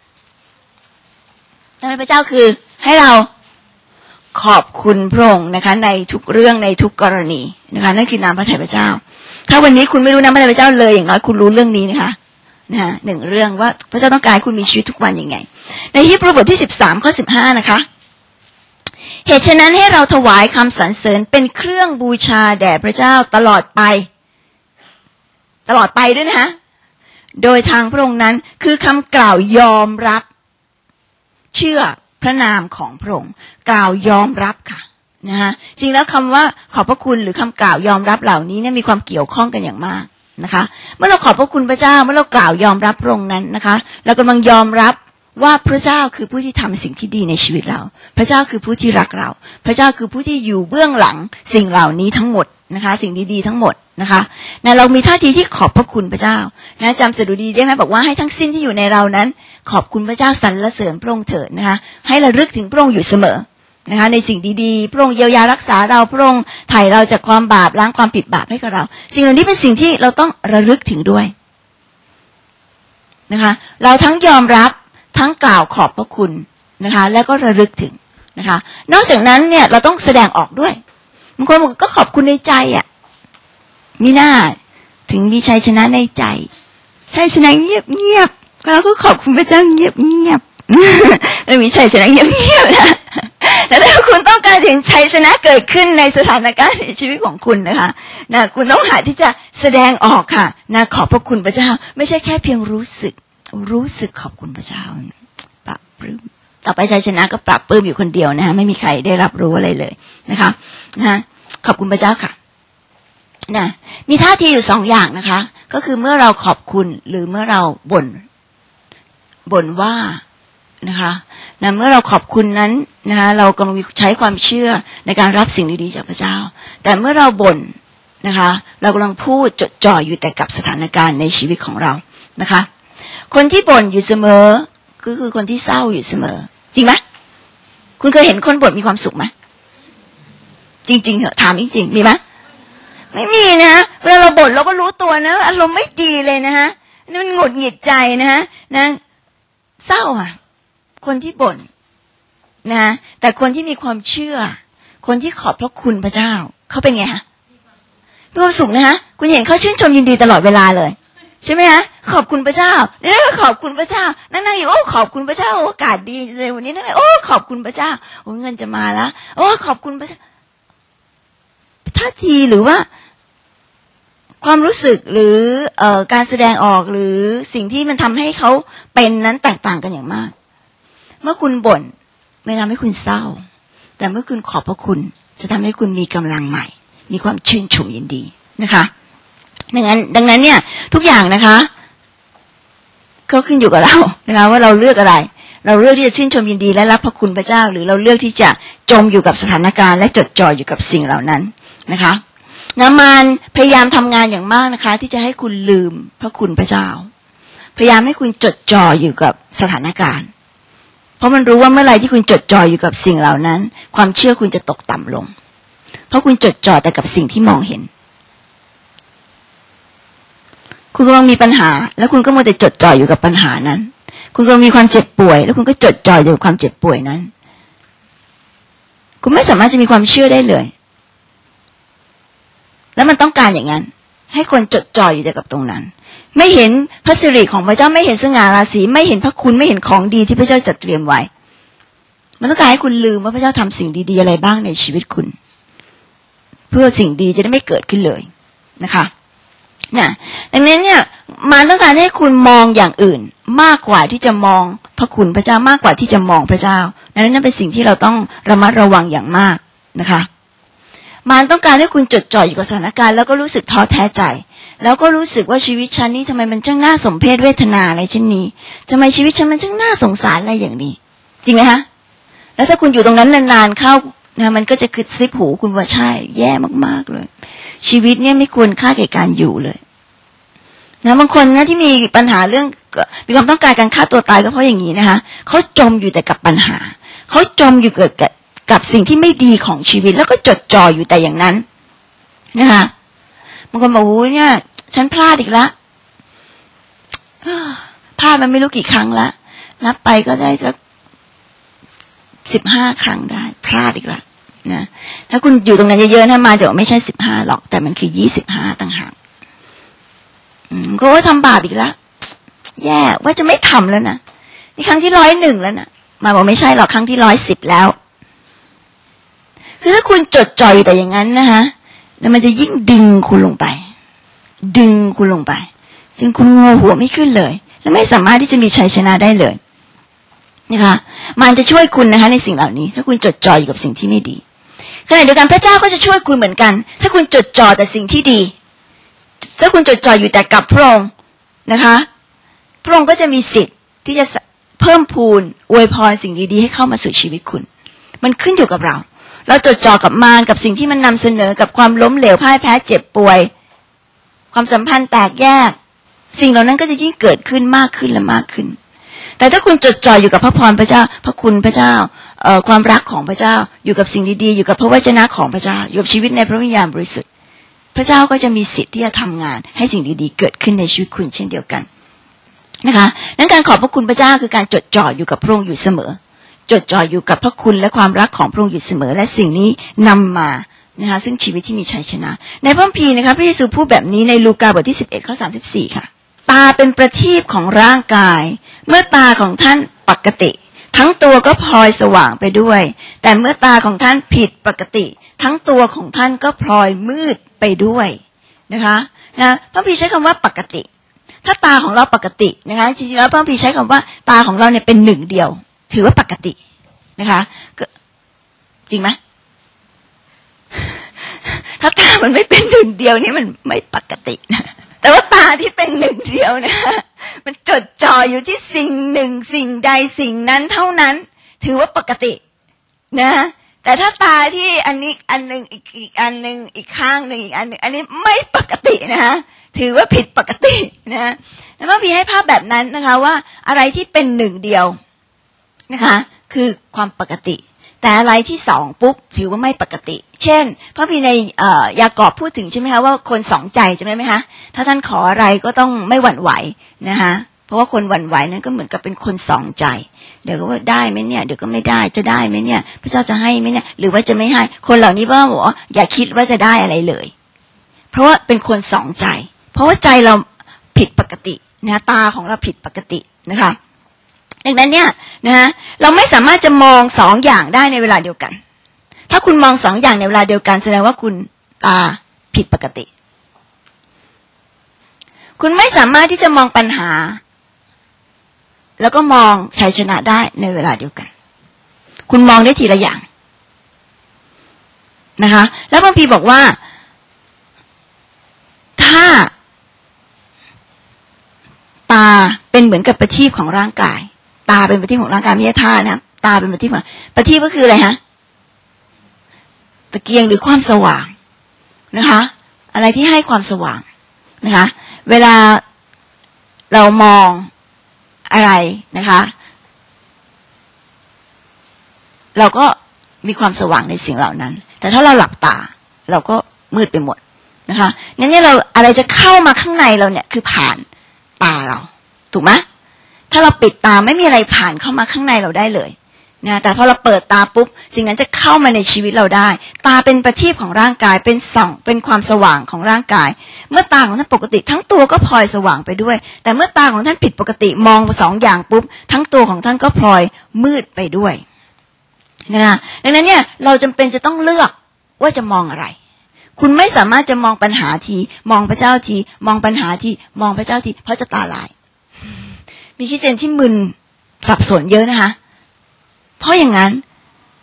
A: น้ำพระเจ้าคือให้เราขอบคุณพระองค์นะคะในทุกเรื่องในทุกกรณีนะคะนั่นคือน้ำพระทัยพระเจ้าถ้าวันนี้คุณไม่รู้น้ำพระทัยพระเจ้าเลยอย่างน้อยคุณรู้เรื่องนี้นะคะนะฮะหนึ่งเรื่องว่าพระเจ้าต้องการให้คุณมีชีวิตทุกวันยังไงในฮีบรูบทที่สิบสามข้อสิบห้านะคะเหตุฉะนั้นให้เราถวายคำสรรเสริญเป็นเครื่องบูชาแด่พระเจ้าตลอดไปตลอดไปด้วยนะฮะโดยทางพระองค์นั้นคือคำกล่าวยอมรับเชื่อพระนามของพระองค์กล่าวยอมรับค่ะนะฮะจริงแล้วคำว่าขอบพระคุณหรือคำกล่าวยอมรับเหล่านี้เนี่ยมีความเกี่ยวข้องกันอย่างมากนะคะเมื่อเราขอบพระคุณพระเจ้าเมื่อเรากล่าวยอมรับพระองค์นั้นนะคะเรากำลังยอมรับว่าพระเจ้าคือผู้ที่ทำสิ่งที่ดีในชีวิตเราพระเจ้าคือผู้ที่รักเราพระเจ้าคือผู้ที่อยู่เบื้องหลังสิ่งเหล่านี้ทั้งหมดนะคะสิ่งดีๆทั้งหมดนะคะนะเรามีท่าทีที่ขอบพระคุณพระเจ้านะจำสดุดีได้ไหมบอกว่าให้ทั้งสิ้นที่อยู่ในเรานั้นขอบคุณพระเจ้าสรรเสริญพระองค์เถิดนะคะให้ระลึกถึงพระองค์อยู่เสมอนะคะในสิ่งดีๆพระองค์เยียวยารักษาเราพระองค์ไถ่เราจากความบาปล้างความผิดบาปให้กับเราสิ่งเหล่านี้เป็นสิ่งที่เราต้องระลึกถึงด้วยนะคะเราทั้งยอมรับทั้งกล่าวขอบพระคุณนะคะแล้วก็ระลึกถึงนะคะนอกจากนั้นเนี่ยเราต้องแสดงออกด้วยบางคนบอกก็ขอบคุณในใจอ่ะมีหน้าถึงมีชัยชนะในใจชัยชนะเงียบเงียบเราก็ขอบคุณพระเจ้าเงียบเงียบเรามีชัยชนะเงียบเงียบนะแต่ถ้าคุณต้องการเห็นชัยชนะเกิดขึ้นในสถานการณ์ในชีวิตของคุณนะคะนะคุณต้องหาที่จะแสดงออกค่ะนะขอบพระคุณพระเจ้าไม่ใช่แค่เพียงรู้สึกรู้สึกขอบคุณพระเจ้าปรับปลื้มต่อไปชัยชนะก็ปรับปลื้มอยู่คนเดียวนะคะไม่มีใครได้รับรู้อะไรเลยนะคะนะขอบคุณพระเจ้าค่ะนะมีท่าทีอยู่สองอย่างนะคะก็คือเมื่อเราขอบคุณหรือเมื่อเราบ่นบ่นว่านะคะนะเมื่อเราขอบคุณนั้นนะคะเรากำลังใช้ความเชื่อในการรับสิ่งดีๆจากพระเจ้าแต่เมื่อเราบ่นนะคะเรากำลังพูดจดจ่ออยู่แต่กับสถานการณ์ในชีวิตของเรานะคะคนที่บ่นอยู่เสมอก็คือคนที่เศร้าอยู่เสมอจริงไหมคุณเคยเห็นคนบ่นมีความสุขไหมจริงๆเหรอถามจริงๆมีไหมไม่มีนะเวลาเราบ่นเราก็รู้ตัวนะอารมณ์ไม่ดีเลยนะฮะนี่มันหงุดหงิดใจนะฮะนะเศร้าอ่ะคนที่บ่นนะแต่คนที่มีความเชื่อคนที่ขอบพระคุณพระเจ้าเขาเป็นไงฮะมีความสุขนะฮะคุณเห็นเขาชื่นชมยินดีตลอดเวลาเลยใช่ไหมฮะขอบคุณพระเจ้านี่ก็ขอบคุณพระเจ้านั่งๆอยู่โอ้ขอบคุณพระเจ้าโอกาสดีเลยวันนี้นั่งโอ้ขอบคุณพระเจ้าโอ้เงินจะมาแล้วโอ้ขอบคุณพระเจ้าท่าทีหรือว่าความรู้สึกหรือเอ่อการแสดงออกหรือสิ่งที่มันทำให้เขาเป็นนั้นแตกต่างกันอย่างมากเมื่อคุณบ่นไม่ทำให้คุณเศร้าแต่เมื่อคุณขอบพระคุณจะทำให้คุณมีกำลังใหม่มีความชื่นชมยินดีนะคะดังนั้นดังนั้นเนี่ยทุกอย่างนะคะก็ขึ้นอยู่กับเรานะคะว่าเราเลือกอะไรเราเลือกที่จะชื่นชมยินดีและรับพระคุณพระเจ้าหรือเราเลือกที่จะจมอยู่กับสถานการณ์และจดจ่ออยู่กับสิ่งเหล่านั้นนะคะนะมารพยายามทำงานอย่างมากนะคะที่จะให้คุณลืมพระคุณพระเจ้าพยายามให้คุณจดจ่ออยู่กับสถานการณ์เพราะมันรู้ว่าเมื่อไหร่ที่คุณจดจ่ออยู่กับสิ่งเหล่านั้นความเชื่อคุณจะตกต่ำลงเพราะคุณจดจ่อแต่กับสิ่งที่มองเห็นคุณกำลังมีปัญหาแล้วคุณก็มัวแต่จดจ่ออยู่กับปัญหานั้นคุณกำลังมีความเจ็บป่วยแล้วคุณก็จดจ่ออยู่กับความเจ็บป่วยนั้นคุณไม่สามารถจะมีความเชื่อได้เลยแล้วมันต้องการอย่างนั้นให้คนจดจ่ออยู่แต่กับตรงนั้นไม่เห็นพระสิริของพระเจ้าไม่เห็นสง่าราศีไม่เห็นพระคุณไม่เห็นของดีที่พระเจ้าจัดเตรียมไว้มันต้องการให้คุณลืมว่าพระเจ้าทำสิ่งดีๆอะไรบ้างในชีวิตคุณเพื่อสิ่งดีจะได้ไม่เกิดขึ้นเลยนะคะเนี่ยดังนั้นเนี่ยมันต้องการให้คุณมองอย่างอื่นมากกว่าที่จะมองพระคุณพระเจ้ามากกว่าที่จะมองพระเจ้านั่นนั่นเป็นสิ่งที่เราต้องระมัดระวังอย่างมากนะคะมารต้องการให้คุณจดจ่ออยู่กับสถานการณ์แล้วก็รู้สึกท้อแท้ใจแล้วก็รู้สึกว่าชีวิตฉันนี่ทำไมมันช่างน่าสมเพชเวทนาอะไรเช่นนี้ทำไมชีวิตฉันมันช่างน่าสงสารอะไรอย่างนี้จริงไหมฮะแล้วถ้าคุณอยู่ตรงนั้นนานๆเข้านะมันก็จะกึดซิบหูคุณว่าใช่แย่มากๆเลยชีวิตเนี่ยไม่ควรค่าแก่การอยู่เลยนะบางคนนะที่มีปัญหาเรื่องมีความต้องการการฆ่าตัวตายก็เพราะอย่างนี้นะคะเขาจมอยู่แต่กับปัญหาเขาจมอยู่กับกับสิ่งที่ไม่ดีของชีวิตแล้วก็จดจ่ออยู่แต่อย่างนั้นนะคะบางคนบอกโอ้ยเนี่ยฉันพลาดอีกแล้วพลาดมันไม่รู้กี่ครั้งละนับไปก็ได้สักสิบห้าครั้งได้พลาดอีกแล้วนะถ้าคุณอยู่ตรงนั้นเยอะๆนะมาจะไม่ใช่สิบห้าหรอกแต่มันคือยี่สิบห้าต่างหากก็ว่าทำบาปอีกแล้วแย่ว่าจะไม่ทำแล้วนะนี่ครั้งที่ร้อยหนึ่งแล้วนะมาบอกไม่ใช่หรอกครั้งที่ร้อยสิบแล้วคือถ้าคุณจดจ่ออยู่แต่อย่างนั้นนะคะแล้วมันจะยิ่งดึงคุณลงไปดึงคุณลงไปจนคุณงอหัวไม่ขึ้นเลยและไม่สามารถที่จะมีชัยชนะได้เลยนะคะมันจะช่วยคุณนะคะในสิ่งเหล่านี้ถ้าคุณจดจ่ออยู่กับสิ่งที่ไม่ดีขณะเดียวกันพระเจ้าก็จะช่วยคุณเหมือนกันถ้าคุณจดจ่อแต่สิ่งที่ดีถ้าคุณจดจ่ออยู่แต่กับพระองค์นะคะพระองค์ก็จะมีสิทธิ์ที่จะเพิ่มพูนอวยพรสิ่งดีๆให้เข้ามาสู่ชีวิตคุณมันขึ้นอยู่กับเราเราจดจ่อกับมารกับสิ่งที่มันนำเสนอกับความล้มเหลวพ่ายแพ้เจ็บป่วยความสัมพันธ์แตกแยกสิ่งเหล่านั้นก็จะยิ่งเกิดขึ้นมากขึ้นและมากขึ้นแต่ถ้าคุณจดจ่ออยู่กับพระพรพระเจ้าพระคุณพระเจ้าเอ่อความรักของพระเจ้าอยู่กับสิ่งดีๆอยู่กับพระวจนะของพระเจ้าอยู่กับชีวิตในพระวิญญาณบริสุทธิ์พระเจ้าก็จะมีสิทธิ์ที่จะทำงานให้สิ่งดีๆเกิดขึ้นในชีวิตคุณเช่นเดียวกันนะคะนั้นการขอบพระคุณพระเจ้าคือการจดจ่ออยู่กับพระองค์อยู่เสมอจดจ่ออยู่กับพระคุณและความรักของพระองค์อยู่เสมอและสิ่งนี้นำมานะคะซึ่งชีวิตที่มีชัยชนะในพระคัมภีร์นะคะพระเยซูพูดแบบนี้ในลูกาบทที่สิบเอ็ดข้อสามสิบสี่ค่ะตาเป็นประทีปของร่างกายเมื่อตาของท่านปกติทั้งตัวก็พลอยสว่างไปด้วยแต่เมื่อตาของท่านผิดปกติทั้งตัวของท่านก็พลอยมืดไปด้วยนะคะนะพระคัมภีร์ใช้คำว่าปกติถ้าตาของเราปกตินะคะจริงๆแล้วพระคัมภีร์ใช้คำว่าตาของเราเนี่ยเป็นหนึ่งเดียวถือว่าปกตินะคะจริงไหมถ้าตามันไม่เป็นหนึ่งเดียวนี่มันไม่ปกตินะแต่ว่าตาที่เป็นหนึ่งเดียวนะมันจดจ่ออยู่ที่สิ่งหนึ่งสิ่งใดสิ่งนั้นเท่านั้นถือว่าปกตินะแต่ถ้าตาที่อันนี้อันนึงอีกอีกอันนึงอีกข้างนึงอีกอันนึงอันนี้ไม่ปกตินะถือว่าผิดปกตินะแล้วมันมีให้ภาพแบบนั้นนะคะว่าอะไรที่เป็นหนึ่งเดียวนะคะคือความปกติแต่อะไรที่สองปุ๊บถือว่าไม่ปกติเช่นพระพีในยากอบพูดถึงใช่ไหมคะว่าคนสองใจจำได้ไหมคะถ้าท่านขออะไรก็ต้องไม่หวั่นไหวนะคะเพราะว่าคนหวั่นไหวนั้นก็เหมือนกับเป็นคนสองใจเดี๋ยวก็ว่าได้ไหมเนี่ยเดี๋ยวก็ไม่ได้จะได้ไหมเนี่ยพระเจ้าจะให้ไหมเนี่ยหรือว่าจะไม่ให้คนเหล่านี้ว่าบอกว่าอย่าคิดว่าจะได้อะไรเลยเพราะว่าเป็นคนสองใจเพราะว่าใจเราผิดปกตินะตาของเราผิดปกตินะคะดังนั้นเนี่ยนะฮะเราไม่สามารถจะมองสองอย่างได้ในเวลาเดียวกันถ้าคุณมองสองอย่างในเวลาเดียวกันแสดงว่าคุณตาผิดปกติคุณไม่สามารถที่จะมองปัญหาแล้วก็มองชัยชนะได้ในเวลาเดียวกันคุณมองได้ทีละอย่างนะคะแล้วพระคัมภีร์บอกว่าถ้าตาเป็นเหมือนกับประทีปของร่างกายตาเป็นประทีปของร่างกายไม่ใช่ท่านะตาเป็นประทีปของประทีปก็คืออะไรฮะตะเกียงหรือความสว่างนะคะอะไรที่ให้ความสว่างนะคะเวลาเรามองอะไรนะคะเราก็มีความสว่างในสิ่งเหล่านั้นแต่ถ้าเราหลับตาเราก็มืดไปหมดนะคะงั้นเนี่ยเราอะไรจะเข้ามาข้างในเราเนี่ยคือผ่านตาเราถูกไหมถ้าเราปิดตาไม่มีอะไรผ่านเข้ามาข้างในเราได้เลยนะแต่พอเราเปิดตาปุ๊บสิ่งนั้นจะเข้ามาในชีวิตเราได้ตาเป็นประทีปของร่างกายเป็นส่องเป็นความสว่างของร่างกายเมื่อตาของท่านปกติทั้งตัวก็พลอยสว่างไปด้วยแต่เมื่อตาของท่านผิดปกติมองสองอย่างปุ๊บทั้งตัวของท่านก็พลอยมืดไปด้วยนะคะดังนั้นเนี่ยเราจำเป็นจะต้องเลือกว่าจะมองอะไรคุณไม่สามารถจะมองปัญหาทีมองพระเจ้าทีมองปัญหาทีมองพระเจ้าทีเพราะจะตาลายมีคริสเตียนที่มึนสับสนเยอะนะคะเพราะอย่างนั้น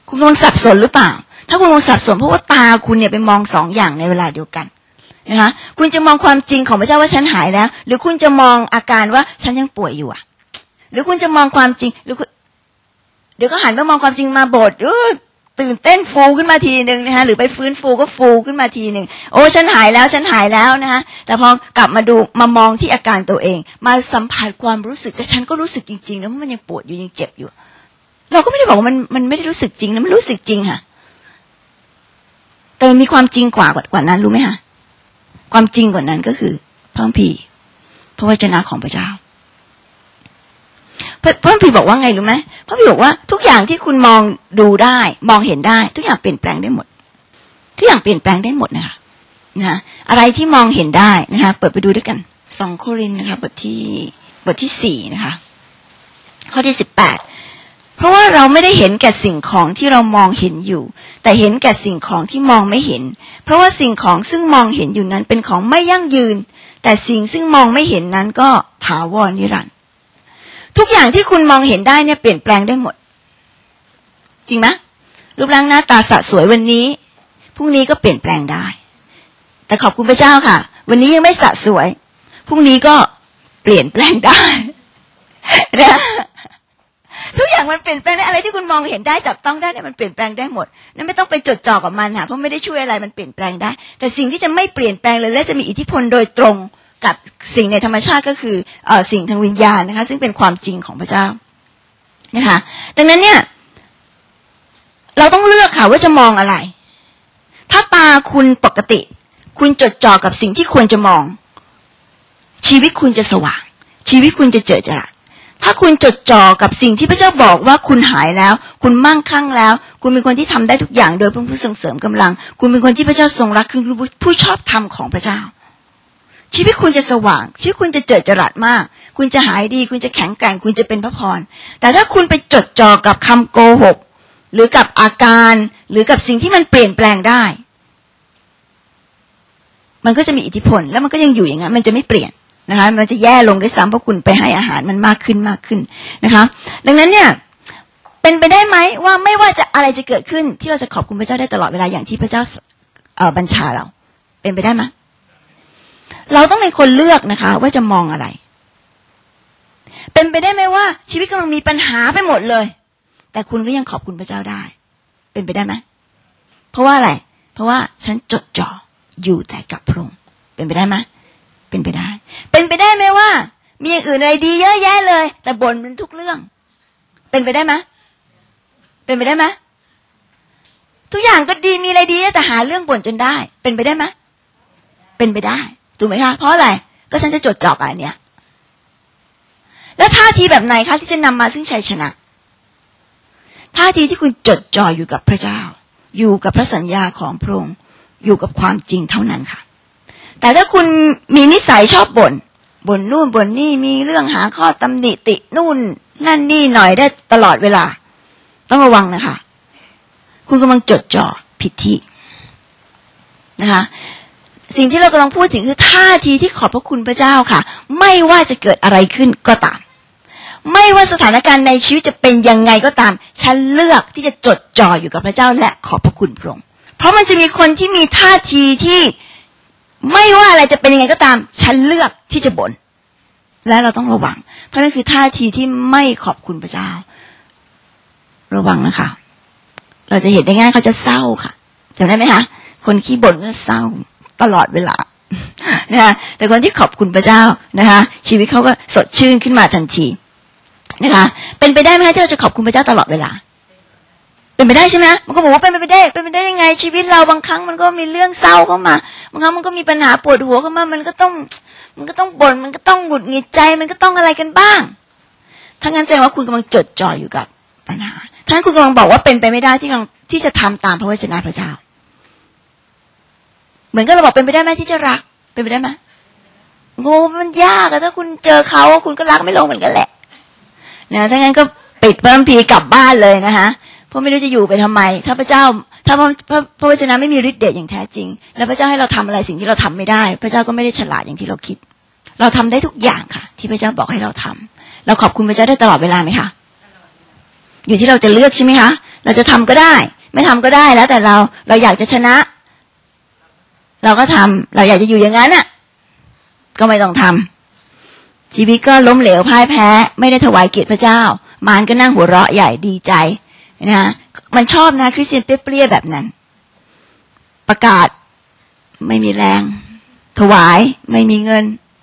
A: คุณกำลังสับสนหรือเปล่าถ้าคุณกำลังสับสนเพราะว่าตาคุณเนี่ยไปมองสองอย่างในเวลาเดียวกันนะคะคุณจะมองความจริงของพระเจ้าว่าฉันหายแล้วหรือคุณจะมองอาการว่าฉันยังป่วยอยู่อ่ะหรือคุณจะมองความจริงหรือเดี๋ยวก็หันมามองความจริงมาโบสถ์ตื่นเต้นฟูขึ้นมาทีนึงนะคะหรือไปฟื้นฟูก็ฟูขึ้นมาทีนึงโอ้ฉันหายแล้วฉันหายแล้วนะคะแต่พอกลับมาดูมามองที่อาการตัวเองมาสัมผัสความรู้สึกแต่ฉันก็รู้สึกจริงๆแล้วมันยังปวดอยู่ยังเจ็บอยู่เราก็ไม่ได้บอกว่ามันมันไม่ได้รู้สึกจริงนะมันรู้สึกจริงค่ะแต่มันมีความจริงกว่ากว่านั้นรู้ไหมคะความจริงกว่านั้นก็คือพระคัมภีร์พระวจนะของพระเจ้าพระคัมภีร์บอกว่าไงรู้ไหมพระคัมภีร์บอกว่าทุกอย่างที่คุณมองดูได้มองเห็นได้ทุกอย่างเปลี่ยนแปลงได้หมดทุกอย่างเปลี่ยนแปลงได้หมดนะคะนะอะไรที่มองเห็นได้นะคะเปิดไปดูด้วยกันสองโครินธ์นะคะบทที่บทที่สี่นะคะข้อที่สิบแปดเพราะว่าเราไม่ได้เห็นแก่สิ่งของที่เรามองเห็นอยู่แต่เห็นแก่สิ่งของที่มองไม่เห็นเพราะว่าสิ่งของซึ่งมองเห็นอยู่นั้นเป็นของไม่ยั่งยืนแต่สิ่งซึ่งมองไม่เห็นนั้นก็ถาวรนิรันดร์ทุกอย่างที่คุณมองเห็นได้เนี่ยเปลี่ยนแปลงได้หมดจริงไหมรูปร่างหน้าตาสะสวยวันนี้พรุ่งนี้ก็เปลี่ยนแปลงได้แต่ขอบคุณพระเจ้าค่ะวันนี้ยังไม่สะสวยพรุ่งนี้ก็เปลี่ยนแปลงได้นะทุกอย่างมันเปลี่ยนแปลงได้อะไรที่คุณมองเห็นได้จับต้องได้เนี่ยมันเปลี่ยนแปลงได้หมดนั่นไม่ต้องไปจดจ่อกับมันค่ะเพราะไม่ได้ช่วยอะไรมันเปลี่ยนแปลงได้แต่สิ่งที่จะไม่เปลี่ยนแปลงเลยและจะมีอิทธิพลโดยตรงกับสิ่งในธรรมชาติก็คือเอ่อสิ่งทางวิญญาณนะคะซึ่งเป็นความจริงของพระเจ้านะคะดังนั้นเนี่ยเราต้องเลือกค่ะว่าจะมองอะไรถ้าตาคุณปกติคุณจดจ่อกับสิ่งที่ควรจะมองชีวิตคุณจะสว่างชีวิตคุณจะเจิดจรัสถ้าคุณจดจ่อกับสิ่งที่พระเจ้าบอกว่าคุณหายแล้วคุณมั่งคั่งแล้วคุณเป็นคนที่ทำได้ทุกอย่างโดยพระผู้ทรงเสริมกำลังคุณเป็นคนที่พระเจ้าทรงรักคือผู้ชอบธรรมของพระเจ้าชีวิตคุณจะสว่างชีวิตคุณจะเจิดจรัสมากคุณจะหายดีคุณจะแข็งแกร่งคุณจะเป็นพระพรแต่ถ้าคุณไปจดจ่อกับคำโกหกหรือกับอาการหรือกับสิ่งที่มันเปลี่ยนแปลงได้มันก็จะมีอิทธิพลแล้วมันก็ยังอยู่อย่างนั้นมันจะไม่เปลี่ยนนะคะมันจะแย่ลงด้วยซ้ำเพราะคุณไปให้อาหารมันมากขึ้นมากขึ้นนะคะดังนั้นเนี่ยเป็นไปได้ไหมว่าไม่ว่าจะอะไรจะเกิดขึ้นที่เราจะขอบคุณพระเจ้าได้ตลอดเวลาอย่างที่พระเจ้าเอ่อบัญชาเราเป็นไปได้ไหมเราต้องเป็นคนเลือกนะคะว่าจะมองอะไรเป็นไปได้ไหมว่าชีวิตกำลังมีปัญหาไปหมดเลยแต่คุณก็ยังขอบคุณพระเจ้าได้เป็นไปได้ไหมเพราะว่าอะไรเพราะว่าฉันจดจ่ออยู่แต่กับพระองค์เป็นไปได้ไหมเป็นไปได้เป็นไปได้ไหมว่ามีอย่างอื่นอะไรดีเยอะแยะเลยแต่บ่นมันทุกเรื่องเป็นไปได้ไหมเป็นไปได้ไหมทุกอย่างก็ดีมีอะไรดีแต่หาเรื่องบ่นจนได้เป็นไปได้ไหมเป็นไปได้ถูกไหมคะเพราะอะไรก็ฉันจะจดจ่อกับอันเนี้ยแล้วท่าทีแบบไหนคะที่จะนำมาซึ่งชัยชนะท่าทีที่คุณจดจ่ออยู่กับพระเจ้าอยู่กับพระสัญญาของพระองค์อยู่กับความจริงเท่านั้นค่ะแต่ถ้าคุณมีนิสัยชอบบ่นบ่นนู่นบ่นนี่มีเรื่องหาข้อตำหนิตินู่นนั่นนี่หน่อยได้ตลอดเวลาต้องระวังนะคะคุณกำลังจดจ่อผิดที่นะคะสิ่งที่เรากำลังพูดถึงคือท่าทีที่ขอบพระคุณพระเจ้าค่ะไม่ว่าจะเกิดอะไรขึ้นก็ตามไม่ว่าสถานการณ์ในชีวิตจะเป็นยังไงก็ตามฉันเลือกที่จะจดจ่ออยู่กับพระเจ้าและขอบพระคุณพระองค์เพราะมันจะมีคนที่มีท่าทีที่ไม่ว่าอะไรจะเป็นยังไงก็ตามฉันเลือกที่จะบ่นและเราต้องระวังเพราะนั่นคือท่าทีที่ไม่ขอบคุณพระเจ้าระวังนะคะเราจะเห็นได้ง่ายเขาจะเศร้าค่ะจำได้ไหมคะคนขี้บ่นก็เศร้าตลอดเวลานะคะแต่คนที่ขอบคุณพระเจ้านะคะชีวิตเขาก็สดชื่นขึ้นมาทันทีนะคะเป็นไปได้ไหมที่เราจะขอบคุณพระเจ้าตลอดเวลาเป็นไปได้ใช่ไหมมันก็บอกว่าเป็นไปได้เป็นไปได้ยังไงชีวิตเราบางครั้งมันก็มีเรื่องเศร้าเข้ามาบางครั้งมันก็มีปัญหาปวดหัวเข้ามามันก็ต้องมันก็ต้องบ่นมันก็ต้องหงุดหงิดใจมันก็ต้องอะไรกันบ้างถ้างั้นแสดงว่าคุณกำลังจดจ่ออยู่กับปัญหาถ้างั้นคุณกำลังบอกว่าเป็นไปไม่ได้ที่กำลังที่จะทำตามพระวจนะพระเจ้าเหมือนกับเราบอกเป็นไปได้ไหมที่จะรักเป็นไปได้ไหมโง่มันยากอะถ้าคุณเจอเขาคุณก็รักไม่ลงเหมือนกันแหละนะถ้างั้นก็ปิดพระคัมภีร์กลับบ้านเลยนะคะเพราะไม่รู้จะอยู่ไปทำไมถ้าพระเจ้าถ้าพระพระพระวจนะไม่มีฤทธิ์เดชอย่างแท้จริงแล้วพระเจ้าให้เราทำอะไรสิ่งที่เราทำไม่ได้พระเจ้าก็ไม่ได้ฉลาดอย่างที่เราคิดเราทำได้ทุกอย่างค่ะที่พระเจ้าบอกให้เราทำเราขอบคุณพระเจ้าได้ตลอดเวลาไหมคะอยู่ที่เราจะเลือกใช่ไหมคะเราจะทำก็ได้ไม่ทำก็ได้แล้วแต่เราเราอยากจะชนะเราก็ทำเราอยากจะอยู่อย่างนั้นน่ะก็ไม่ต้องทำชีวิตก็ล้มเหลวพ่ายแพ้ไม่ได้ถวายเกียรติพระเจ้ามารก็นั่งหัวเราะใหญ่ดีใจนะมันชอบนะคริสเตียนเปรี้ยๆแบบนั้นประกาศไม่มีแรงถวายไม่มีเงิน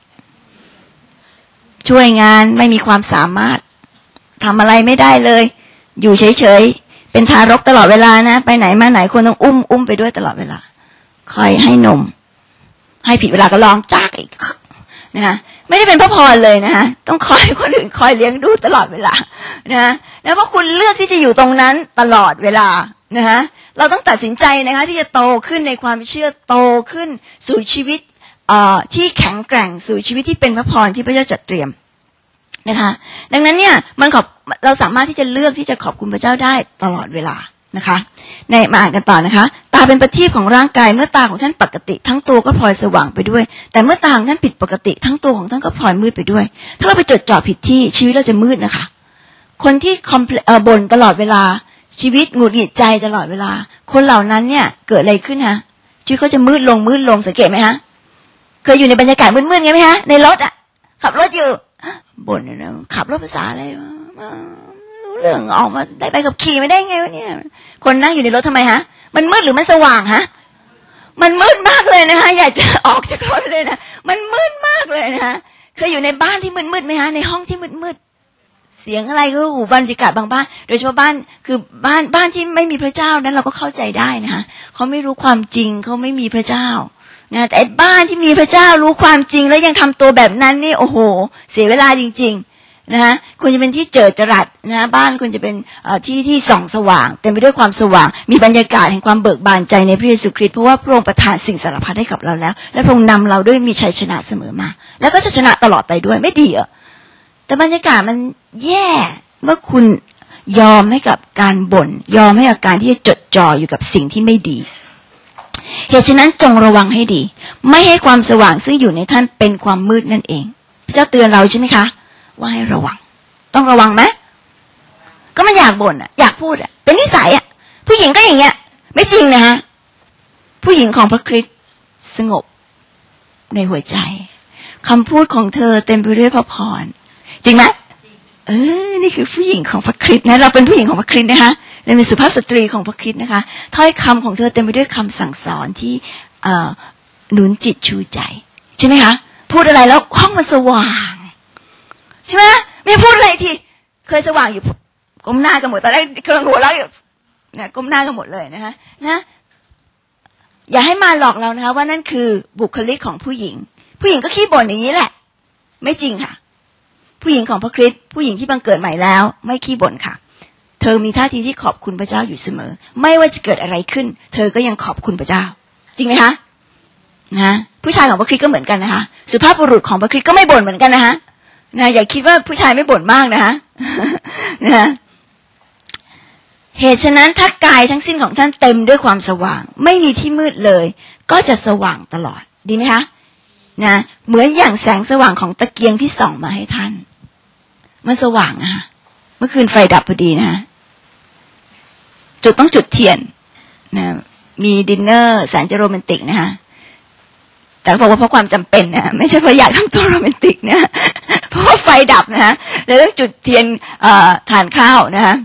A: ช่วยงานไม่มีความสามารถทำอะไรไม่ได้เลยอยู่เฉยๆเป็นทารกตลอดเวลานะไปไหนมาไหนคนต้องอุ้มอุ้มไปด้วยตลอดเวลาคอยให้นมให้ผิดเวลาก็ร้องจากอีกนะไม่ได้เป็นพระพรเลยนะฮะต้องคอยคนอื่นคอยเลี้ยงดูตลอดเวลานะแล้วเพราะคุณเลือกที่จะอยู่ตรงนั้นตลอดเวลานะฮะเราต้องตัดสินใจนะคะที่จะโตขึ้นในความเชื่อโตขึ้นสู่ชีวิตเอ่อที่แข็งแกร่งสู่ชีวิตที่เป็นพระพรที่พระเจ้าจัดเตรียมนะคะดังนั้นเนี่ยมันขอบเราสามารถที่จะเลือกที่จะขอบคุณพระเจ้าได้ตลอดเวลานะคะในมาอ่านกันต่อนะคะตาเป็นประทีปของร่างกายเมื่อตาของท่านปกติทั้งตัวก็พลอยสว่างไปด้วยแต่เมื่อตาของท่านผิดปกติทั้งตัวของท่านก็พลอยมืดไปด้วยถ้าเราไปจดจ่อผิดที่ชีวิตเราจะมืดนะคะคนที่คอมเพลเอ่อบ่นตลอดเวลาชีวิตหงุดหงิดใจตลอดเวลาคนเหล่านั้นเนี่ยเกิดอะไรขึ้นฮะชีวิตเขาจะมืดลงมืดลงสังเกตไหมฮะเคยอยู่ในบรรยากาศมืดๆไงไหมฮะในรถอ่ะขับรถอยู่บ่นนะขับรถภาษาอะไรรู้เรื่องออกมาได้ไปกับขี่ไม่ได้ไงวะเนี่ยคนนั่งอยู่ในรถทำไมฮะมันมืดหรือมันสว่างฮะมันมืดมากเลยนะคะอยากจะออกจากรถเลยนะมันมืดมากเลยนะคะเคยอยู่ในบ้านที่มืดๆไหมฮะในห้องที่มืดๆเสียงอะไรก็รู้บรรยากาศบางบ้านโดยเฉพาะบ้านคือบ้านบ้านที่ไม่มีพระเจ้านั้นเราก็เข้าใจได้นะคะเขาไม่รู้ความจริงเขาไม่มีพระเจ้านะแต่บ้านที่มีพระเจ้ารู้ความจริงแล้วยังทำตัวแบบนั้นนี่โอ้โหเสียเวลาจริงๆนะฮะควรจะเป็นที่เจิดจรัสนะบ้านควรจะเป็นที่ที่ส่องสว่างเต็มไปด้วยความสว่างมีบรรยากาศแห่งความเบิกบานใจในพระเยซูคริสต์เพราะว่าพระองค์ประทานสิ่งสารพัดให้กับเราแล้วและพระองค์นำเราด้วยมีชัยชนะเสมอมาแล้วก็จะชนะตลอดไปด้วยไม่ดีเหรอแต่บรรยากาศมันแย่เมื่อคุณยอมให้กับการบ่นยอมให้กับการที่จะจดจ่ออยู่กับสิ่งที่ไม่ดีเหตุฉะนั้นจงระวังให้ดีไม่ให้ความสว่างซึ่งอยู่ในท่านเป็นความมืดนั่นเองพระเจ้าเตือนเราใช่ไหมคะว่าให้ระวังต้องระวังไหมก็ไม่อยากบ่นอ่ะอยากพูดอ่ะเป็นนิสัยอ่ะผู้หญิงก็อย่างเงี้ยไม่จริงนะฮะผู้หญิงของพระคริสต์สงบในหัวใจคำพูดของเธอเต็มไปด้วยพระพรจริงไหมเออนี่คือผู้หญิงของพระคริสต์นะเราเป็นผู้หญิงของพระคริสต์นะคะเราเป็นสุภาพสตรีของพระคริสต์นะคะถ้อยคำของเธอเต็มไปด้วยคำสั่งสอนที่หนุนจิตชูใจใช่ไหมคะพูดอะไรแล้วห้องมันสว่างใช่ไหมไม่พูดอะไรทีเคยสว่างอยู่ก้มหน้ากันหมดตอนแรกกำลังหัวเราะอยู่นะก้มหน้ากันหมดเลยนะคะนะอย่าให้มาหลอกเรานะคะว่านั่นคือบุคลิกของผู้หญิงผู้หญิงก็ขี้บ่นอย่างนี้แหละไม่จริงค่ะผู้หญิงของพระคริสต์ผู้หญิงที่บังเกิดใหม่แล้วไม่ขี้บ่นค่ะเธอมีท่าทีที่ขอบคุณพระเจ้าอยู่เสมอไม่ว่าจะเกิดอะไรขึ้นเธอก็ยังขอบคุณพระเจ้าจริงไหมคะนะผู้ชายของพระคริสต์ก็เหมือนกันนะคะสุภาพบุรุษของพระคริสต์ก็ไม่บ่นเหมือนกันนะคะนะอย่าคิดว่าผู้ชายไม่บ่นมากนะคะนะเหตุฉะนั้นถ้ากายทั้งสิ้นของท่านเต็มด้วยความสว่างไม่มีที่มืดเลยก็จะสว่างตลอดดีไหมคะนะเหมือนอย่างแสงสว่างของตะเกียงที่ส่องมาให้ท่านมันสว่างอะเมื่อคืนไฟดับพอดีนะจุดต้องจุดเทียนนะมีดินเนอร์แสนจะโรแมนติกนะคะแต่เพราะว่าเพราะความจำเป็นนะไม่ใช่เพราะอยากทำตัวโรแมนติกนะเพราะว่าไฟดับนะแล้วต้องจุดเทียนทานข้าวนะคะ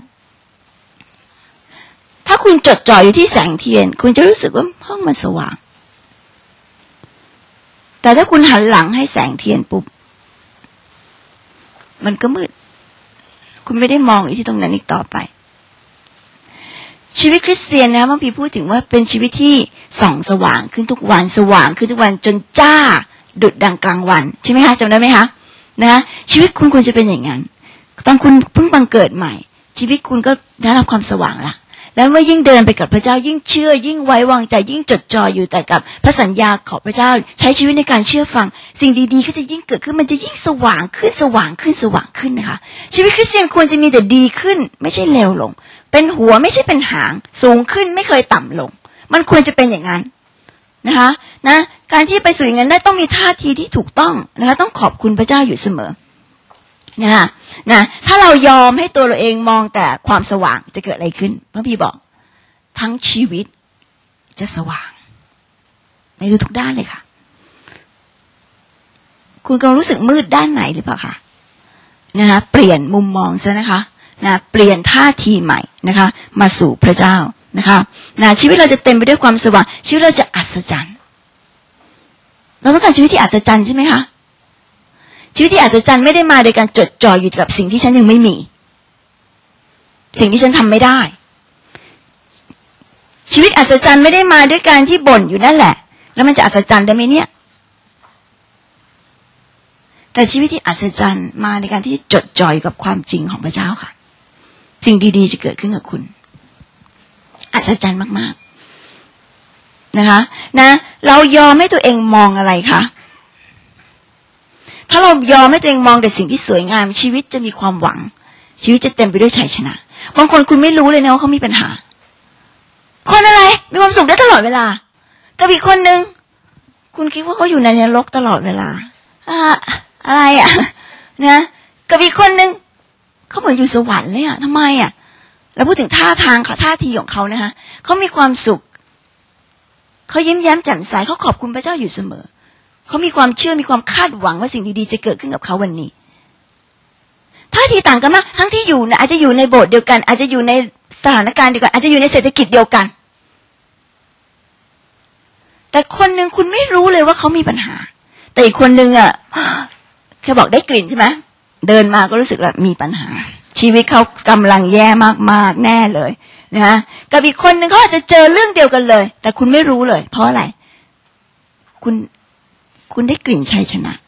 A: ถ้าคุณจดจ่ออยู่ที่แสงเทียนคุณจะรู้สึกว่าห้องมันสว่างแต่ถ้าคุณหันหลังให้แสงเทียนปุ๊บมันก็มืดคุณไม่ได้มองอยู่ที่ตรงนั้นอีกต่อไปชีวิตคริสเตียนนะบางทีพูดถึงว่าเป็นชีวิตที่ส่องสว่างขึ้นทุกวันสว่างขึ้นทุกวันจนจ้าดุจดังกลางวันใช่ไหมคะจำได้ไหมคะนะชีวิตคุณควรจะเป็นอย่างนั้นตอนคุณเพิ่งบังเกิดใหม่ชีวิตคุณก็ได้รับความสว่างละแล้วเมื่อยิ่งเดินไปกับพระเจ้ายิ่งเชื่อยิ่งไว้วางใจยิ่งจดจ่ออยู่แต่กับพระสัญญาของพระเจ้าใช้ชีวิตในการเชื่อฟังสิ่งดีๆก็จะยิ่งเกิดขึ้นมันจะยิ่งสว่างขึ้นสว่างขึ้นสว่างขึ้นนะคะชีวิตคริสเตียนควรจะมีแต่ดีขึ้นไม่ใช่เลวลงเป็นหัวไม่ใช่เป็นหางสูงขึ้นไม่เคยต่ำลงมันควรจะเป็นอย่างนั้นนะคะนะการที่ไปสู่อย่างนั้นได้ต้องมีท่าทีที่ถูกต้องนะคะต้องขอบคุณพระเจ้าอยู่เสมอนะนะถ้าเรายอมให้ตัวเราเองมองแต่ความสว่างจะเกิดอะไรขึ้นพระพี่บอกทั้งชีวิตจะสว่างในทุกด้านเลยค่ะคุณกำลังรู้สึกมืดด้านไหนหรือเปล่าคะนะคะเปลี่ยนมุมมองซะนะคะนะเปลี่ยนท่าทีใหม่นะคะมาสู่พระเจ้านะคะนะชีวิตเราจะเต็มไปด้วยความสว่างชีวิตเราจะอัศจรรย์เราต้องการชีวิตที่อัศจรรย์ใช่ไหมคะชีวิตที่อัศจรรย์ไม่ได้มาโดยการจดจ่ออยู่กับสิ่งที่ฉันยังไม่มีสิ่งที่ฉันทำไม่ได้ชีวิตอัศจรรย์ไม่ได้มาด้วยการที่บ่นอยู่นั่นแหละแล้วมันจะอัศจรรย์ได้ไหมเนี่ยแต่ชีวิตที่อัศจรรย์มาในการที่จดจ่ออยู่กับความจริงของพระเจ้าค่ะสิ่งดีๆจะเกิดขึ้นกับคุณอัศจรรย์มากๆนะคะนะเรายอมให้ตัวเองมองอะไรคะถ้าเรายอมให้ตัวเองมองแต่สิ่งที่สวยงามชีวิตจะมีความหวังชีวิตจะเต็มไปด้วยชัยชนะบางคนคุณไม่รู้เลยนะว่าเขามีปัญหาคนอะไรมีความสุขได้ตลอดเวลากับอีกคนนึงคุณคิดว่าเขาอยู่ในนรกตลอดเวลาอะอะไรอ่ะนะกับอีกคนนึงเขาเหมือนอยู่สวรรค์เลยอ่ะทำไมอ่ะเราพูดถึงท่าทางเขาท่าทีของเขานะคะเขามีความสุขเขายิ้มแย้มแจ่มใสเขาขอบคุณพระเจ้าอยู่เสมอเขามีความเชื่อมีความคาดหวังว่าสิ่งดีๆจะเกิดขึ้นกับเขาวันนี้ท่าทีต่างกันมากทั้งที่อยู่นะอาจจะอยู่ในโบสถ์เดียวกันอาจจะอยู่ในสถานการณ์เดียวกันอาจจะอยู่ในเศรษฐกิจเดียวกันแต่คนนึงคุณไม่รู้เลยว่าเขามีปัญหาแต่อีกคนนึงอ่ะแค่บอกได้กลิ่นใช่ไหมเดินมาก็รู้สึกว่ามีปัญหาชีวิตเขากำลังแย่มากๆแน่เลยนะกับอีกคนนึงเขาอาจจะเจอเรื่องเดียวกันเลยแต่คุณไม่รู้เลยเพราะอะไรคุณคุณได้กลิ่นชัยชนะ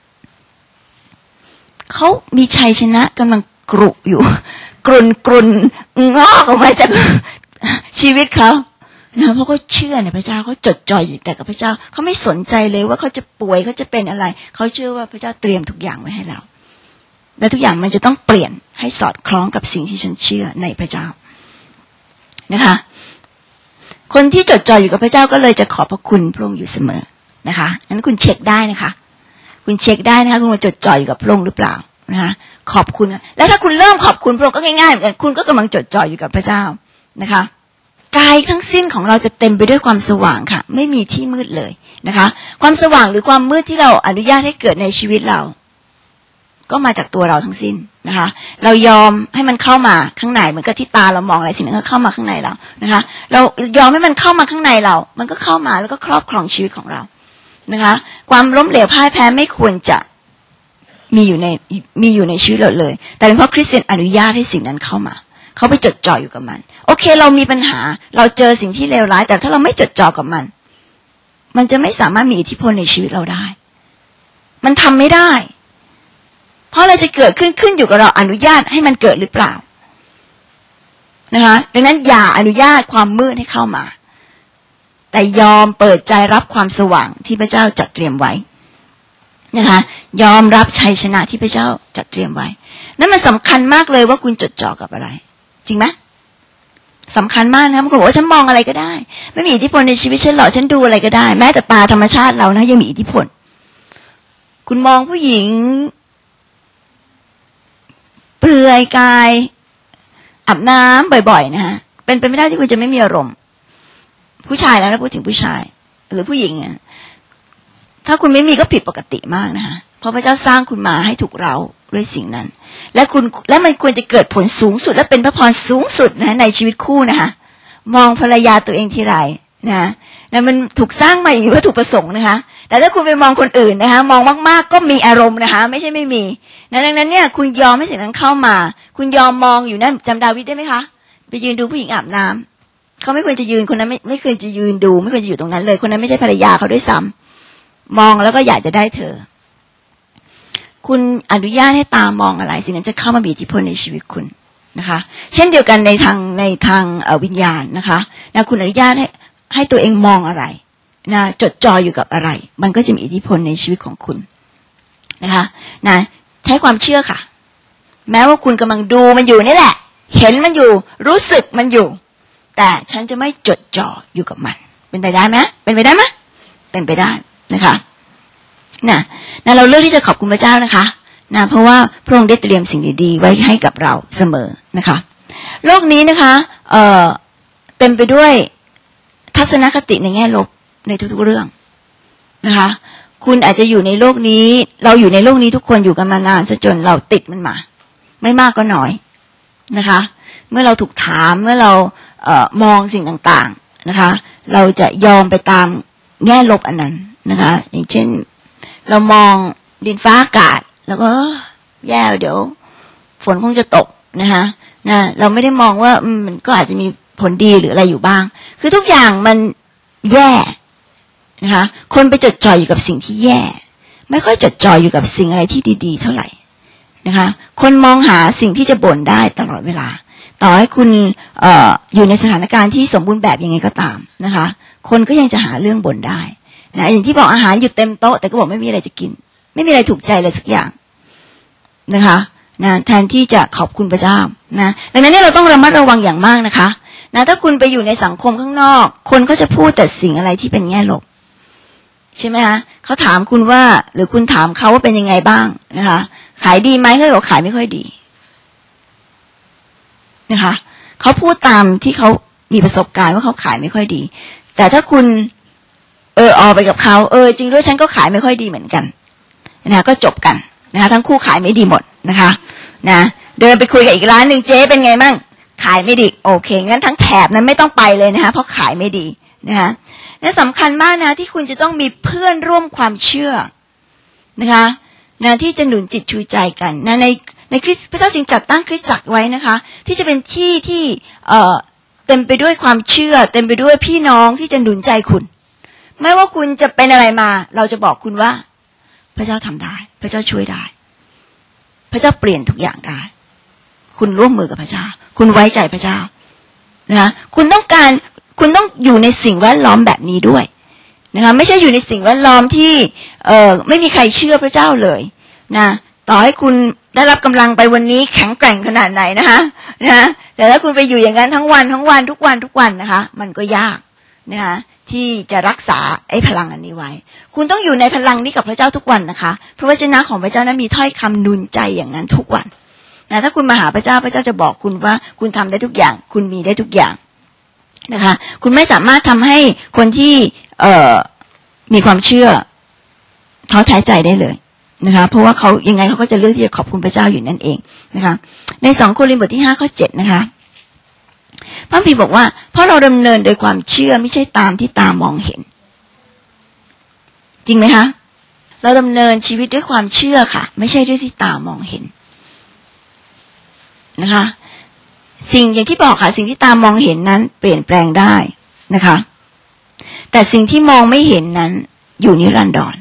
A: เขามีชัยชนะกำลังกรุอยู่กรุนกรุนงอกออกมาจากชีวิตเขานะเพราะเขาเชื่อในพระเจ้าเขาจดจ่ออยู่แต่กับพระเจ้าเขาไม่สนใจเลยว่าเขาจะป่วยเขาจะเป็นอะไรเขาเชื่อว่าพระเจ้าเตรียมทุกอย่างไว้ให้เราและทุกอย่างมันจะต้องเปลี่ยนให้สอดคล้องกับสิ่งที่ฉันเชื่อในพระเจ้านะคะคนที่จดจ่ออยู่กับพระเจ้าก็เลยจะขอบพระคุณพระองค์อยู่เสมอนะคะงั้นคุณเช็คได้นะคะคุณเช็คได้นะคะคุณมาจดจ่ออยู่กับพระองค์หรือเปล่านะคะขอบคุณแล้วถ้าคุณเริ่มขอบคุณพระองค์ก็ง่ายๆเหมือนกันคุณก็กำลังจดจ่ออยู่กับพระเจ้านะคะกายทั้งสิ้นของเราจะเต็มไปด้วยความสว่างค่ะไม่มีที่มืดเลยนะคะความสว่างหรือความมืดที่เราอนุญาตให้เกิดในชีวิตเราก็มาจากตัวเราทั้งสิ้นนะคะเรายอมให้มันเข้ามาข้างในเหมือนกับที่ตาเรามองอะไรสิ่งนั้นก็เข้ามาข้างในเรานะคะเรายอมให้มันเข้ามาข้างในเรามันก็เข้ามาแล้วก็ครอบครองชีวิตของเรานะคะความล้มเหลวพ่ายแพ้ไม่ควรจะมีอยู่ในมีอยู่ในชีวิตเราเลยแต่เป็นเพราะคริสเตียนอนุญาตให้สิ่งนั้นเข้ามาเขาไปจดจ่ออยู่กับมันโอเคเรามีปัญหาเราเจอสิ่งที่เลวร้ายแต่ถ้าเราไม่จดจ่อกับมันมันจะไม่สามารถมีอิทธิพลในชีวิตเราได้มันทำไม่ได้เพราะอะไรจะเกิดขึ้นขึ้นอยู่กับเราอนุญาตให้มันเกิดหรือเปล่านะคะดังนั้นอย่าอนุญาตความมืดให้เข้ามาแต่ยอมเปิดใจรับความสว่างที่พระเจ้าจัดเตรียมไว้นะคะยอมรับชัยชนะที่พระเจ้าจัดเตรียมไว้นั่นมันสำคัญมากเลยว่าคุณจดจ่อกับอะไรจริงไหมสำคัญมากนะบางคนบอกว่าฉันมองอะไรก็ได้ไม่มีอิทธิพลในชีวิตฉันหรอกฉันดูอะไรก็ได้แม้แต่ตาธรรมชาติเรานะยังมีอิทธิพลคุณมองผู้หญิงเปลือยกายอาบน้ำบ่อยๆนะฮะเป็นไปไม่ได้ที่คุณจะไม่มีอารมณ์ผู้ชายแล้วนะพูดถึงผู้ชายหรือผู้หญิงอ่ะถ้าคุณไม่มีก็ผิดปกติมากนะคะเพราะพระเจ้าสร้างคุณมาให้ถูกเราด้วยสิ่งนั้นและคุณและมันควรจะเกิดผลสูงสุดและเป็นพระพรสูงสุดนะในชีวิตคู่นะคะมองภรรยาตัวเองทีไรนะแล้วมันถูกสร้างมาอย่างมีวัตถุประสงค์นะคะแต่ถ้าคุณไปมองคนอื่นนะคะมองมากๆก็มีอารมณ์นะคะไม่ใช่ไม่มีดังนั้นเนี่ยคุณยอมให้สิ่งนั้นเข้ามาคุณยอมมองอยู่นั่นจำดาวิดได้ไหมคะไปยืนดูผู้หญิงอาบน้ำเขาไม่ควรจะยืนคนนั้นไม่ไม่ควรจะยืนดูไม่ควรจะอยู่ตรงนั้นเลยคนนั้นไม่ใช่ภรรยาเขาด้วยซ้ำมองแล้วก็อยากจะได้เธอคุณอนุญาตให้ตามองอะไรสิ่งนั้นจะเข้ามามีอิทธิพลในชีวิตคุณนะคะเช่นเดียวกันในทางในทางวิญญาณนะคะนะคุณอนุญาตให้ให้ตัวเองมองอะไรนะจดจ่ออยู่กับอะไรมันก็จะมีอิทธิพลในชีวิตของคุณนะคะนะใช้ความเชื่อค่ะแม้ว่าคุณกำลังดูมันอยู่นี่แหละเห็นมันอยู่รู้สึกมันอยู่แต่ฉันจะไม่จดจ่ออยู่กับมันเป็นไปได้ไหมเป็นไปได้ไหมเป็นไปได้นะคะนะนะเราเลือกที่จะขอบคุณพระเจ้านะคะนะเพราะว่าพระองค์ได้เตรียมสิ่งดีๆไว้ให้กับเราเสมอนะคะโลกนี้นะคะเอ่อเต็มไปด้วยทัศนคติในแง่ลบในทุกๆเรื่องนะคะคุณอาจจะอยู่ในโลกนี้เราอยู่ในโลกนี้ทุกคนอยู่กันมานานซะจนเราติดมันมาไม่มากก็น้อยนะคะเมื่อเราถูกถามเมื่อเราเอ่อมองสิ่งต่างๆนะคะเราจะยอมไปตามแง่ลบอันนั้นนะคะอย่างเช่นเรามองดินฟ้าอากาศแล้วก็แย่เดี๋ยวฝนคงจะตกนะคะนะเราไม่ได้มองว่ามันก็อาจจะมีผลดีหรืออะไรอยู่บ้างคือทุกอย่างมันแย่นะคะคนไปจดจ่ออยู่กับสิ่งที่แย่ไม่ค่อยจดจ่ออยู่กับสิ่งอะไรที่ดีๆเท่าไหร่นะคะคนมองหาสิ่งที่จะบ่นได้ตลอดเวลาต่อให้คุณเอ่ออยู่ในสถานการณ์ที่สมบูรณ์แบบยังไงก็ตามนะคะคนก็ยังจะหาเรื่องบ่นได้นะอย่างที่บอกอาหารอยู่เต็มโต๊ะแต่ก็บอกไม่มีอะไรจะกินไม่มีอะไรถูกใจเลยสักอย่างนะคะนะแทนที่จะขอบคุณพระเจ้านะดังนั้นเนี่ยเราต้องระมัดระวังอย่างมากนะคะนะถ้าคุณไปอยู่ในสังคมข้างนอกคนก็จะพูดแต่สิ่งอะไรที่เป็นแง่ลบใช่ไหมคะเขาถามคุณว่าหรือคุณถามเขาว่าเป็นยังไงบ้างนะคะขายดีไหมเขาบอกขายไม่ค่อยดีนะคะเขาพูดตามที่เขามีประสบการณ์ว่าเขาขายไม่ค่อยดีแต่ถ้าคุณเออออกไปกับเขาเออจริงด้วยฉันก็ขายไม่ค่อยดีเหมือนกันนะก็จบกันนะคะทั้งคู่ขายไม่ดีหมดนะคะนะเดินไปคุยกับอีกร้านหนึ่งเจ๊เป็นไงบ้างขายไม่ดีโอเคงั้นทั้งแถบนั้นไม่ต้องไปเลยนะคะเพราะขายไม่ดีนะคะและสำคัญมากนะที่คุณจะต้องมีเพื่อนร่วมความเชื่อนะคะนะที่จะหนุนจิตชูใจกันนะในในคริสต์พระเจ้าจึงจัดตั้งคริสตจักรไว้นะคะที่จะเป็นที่ที่เอ่อเต็มไปด้วยความเชื่อเต็มไปด้วยพี่น้องที่จะหนุนใจคุณไม่ว่าคุณจะเป็นอะไรมาเราจะบอกคุณว่าพระเจ้าทำได้พระเจ้าช่วยได้พระเจ้าเปลี่ยนทุกอย่างได้คุณร่วมมือกับพระเจ้าคุณไว้ใจพระเจ้านะคะคุณต้องการคุณต้องอยู่ในสิ่งแวดล้อมแบบนี้ด้วยนะคะไม่ใช่อยู่ในสิ่งแวดล้อมที่เอ่อไม่มีใครเชื่อพระเจ้าเลยนะต่อให้คุณได้รับกำลังไปวันนี้แข็งแกร่งขนาดไหนนะคะนะแต่ถ้าคุณไปอยู่อย่างนั้นทั้งวันทั้งวันทุกวันทุกวันนะคะมันก็ยากนะคะที่จะรักษาไอ้พลังอันนี้ไว้คุณต้องอยู่ในพลังนี้กับพระเจ้าทุกวันนะคะเพราะวจนะของพระเจ้านั้นมีถ้อยคำหนุนใจอย่างนั้นทุกวันนะถ้าคุณมาหาพระเจ้าพระเจ้าจะบอกคุณว่าคุณทำได้ทุกอย่างคุณมีได้ทุกอย่างนะคะคุณไม่สามารถทำให้คนที่เอ่อมีความเชื่อท้อแท้ใจได้เลยนะคะเพราะว่าเขายังไงเขาก็จะเลือกที่จะขอบคุณพระเจ้าอยู่นั่นเองนะคะในสองโครินธ์บทที่ห้าข้อเจ็ดนะคะพระคัมภีร์บอกว่าเพราะเราดำเนินโดยความเชื่อไม่ใช่ตามที่ตามองเห็นจริงไหมคะเราดำเนินชีวิตด้วยความเชื่อค่ะไม่ใช่ด้วยที่ตามองเห็นนะคะสิ่งอย่างที่บอกค่ะสิ่งที่ตามองเห็นนั้นเปลี่ยนแปลงได้นะคะแต่สิ่งที่มองไม่เห็นนั้นอยู่นิรันดร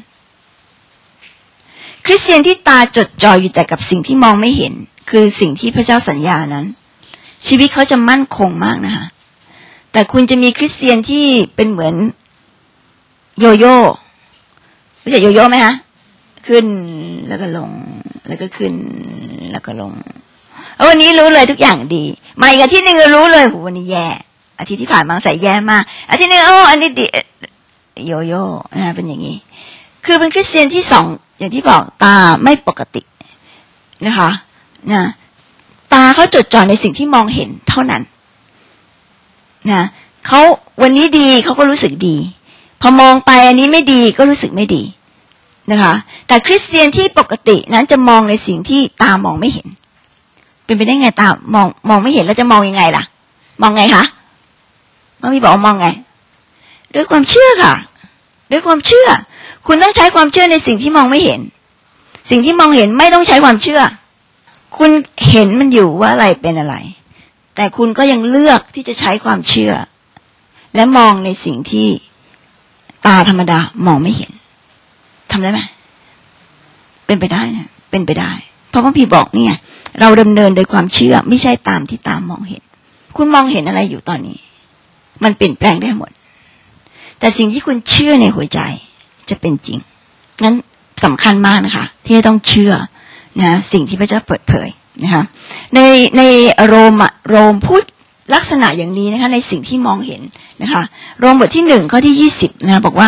A: คริสเตียนที่ตาจดจ่ออยู่แต่กับสิ่งที่มองไม่เห็นคือสิ่งที่พระเจ้าสัญญานั้นชีวิตเขาจะมั่นคงมากนะคะแต่คุณจะมีคริสเตียนที่เป็นเหมือนโยโย่รู้จักโยโย่ไหมคะขึ้นแล้วก็ลงแล้วก็ขึ้นแล้วก็ลงวันนี้รู้เลยทุกอย่างดีมาอีกอาทิตย์นึงก็รู้เลยโหวันนี้แย่อาทิตย์ที่ผ่านมาใส่แย่มากอาทิตย์นึงโอ้อันนี้ดีโยโย่นะเป็นอย่างนี้คือเป็นคริสเตียนที่สองอย่างที่บอกตาไม่ปกตินะคะนะตาเขาจดจ่อในสิ่งที่มองเห็นเท่านั้นนะเขาวันนี้ดีเขาก็รู้สึกดีพอมองไปอันนี้ไม่ดีก็รู้สึกไม่ดีนะคะแต่คริสเตียนที่ปกตินั้นจะมองในสิ่งที่ตามองไม่เห็นเป็นไปได้ไงตามองมองไม่เห็นแล้วจะมองยังไงล่ะมองไงคะมันมีบอกมองไงด้วยความเชื่อค่ะด้วยความเชื่อคุณต้องใช้ความเชื่อในสิ่งที่มองไม่เห็นสิ่งที่มองเห็นไม่ต้องใช้ความเชื่อคุณเห็นมันอยู่ว่าอะไรเป็นอะไรแต่คุณก็ยังเลือกที่จะใช้ความเชื่อและมองในสิ่งที่ตาธรรมดามองไม่เห็นทำได้ไหมเป็นไปได้นะเป็นไปได้เพราะพระพี่บอกเนี่ยเราดำเนินโดยความเชื่อไม่ใช่ตามที่ตามองเห็นคุณมองเห็นอะไรอยู่ตอนนี้มันเปลี่ยนแปลงได้หมดแต่สิ่งที่คุณเชื่อในหัวใจจะเป็นจริงนั้นสำคัญมากนะคะที่จะต้องเชื่อนะสิ่งที่พระเจ้าเปิดเผยนะคะในในโรมโรมพูดลักษณะอย่างนี้นะคะในสิ่งที่มองเห็นนะคะโรมบทที่หนึ่งข้อที่ยี่สิบนะบอกว่า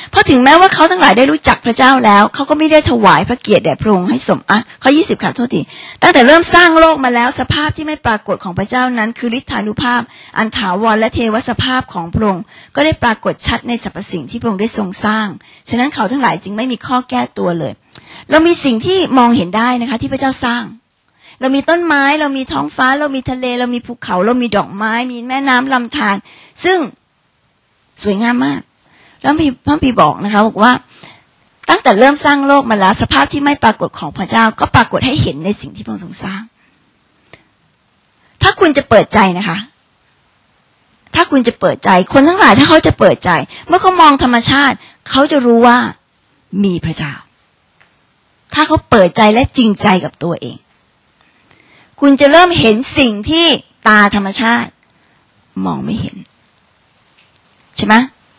A: เพราะถึงแม้ว่าเขาทั้งหลายได้รู้จักพระเจ้าแล้วเขาก็ไม่ได้ถวายพระเกียรติแด่พระองค์ให้สมอ่ะข้อยี่สิบค่ะโทษทีตั้งแต่เริ่มสร้างโลกมาแล้วสภาพที่ไม่ปรากฏของพระเจ้านั้นคือฤทธานุภาพอันถาวรและเทวสภาพของพระองค์ก็ได้ปรากฏชัดในสรรพสิ่งที่พระองค์ได้ทรงสร้างฉะนั้นเขาทั้งหลายจึงไม่มีข้อแก้ตัวเลยเรามีสิ่งที่มองเห็นได้นะคะที่พระเจ้าสร้างเรามีต้นไม้เรามีท้องฟ้าเรามีทะเลเรามีภูเขาเรามีดอกไม้มีแม่น้ำลำธารซึ่งสวยงามมากแล้วมีพระบีบอกนะคะบอกว่าตั้งแต่เริ่มสร้างโลกมาแล้วสภาพที่ไม่ปรากฏของพระเจ้าก็ปรากฏให้เห็นในสิ่งที่พระองค์ทรงสร้างถ้าคุณจะเปิดใจนะคะถ้าคุณจะเปิดใจคนทั้งหลายถ้าเขาจะเปิดใจเมื่อเขามองธรรมชาติเขาจะรู้ว่ามีพระเจ้าถ้าเขาเปิดใจและจริงใจกับตัวเองคุณจะเริ่มเห็นสิ่งที่ตาธรรมชาติมองไม่เห็นใช่ไหม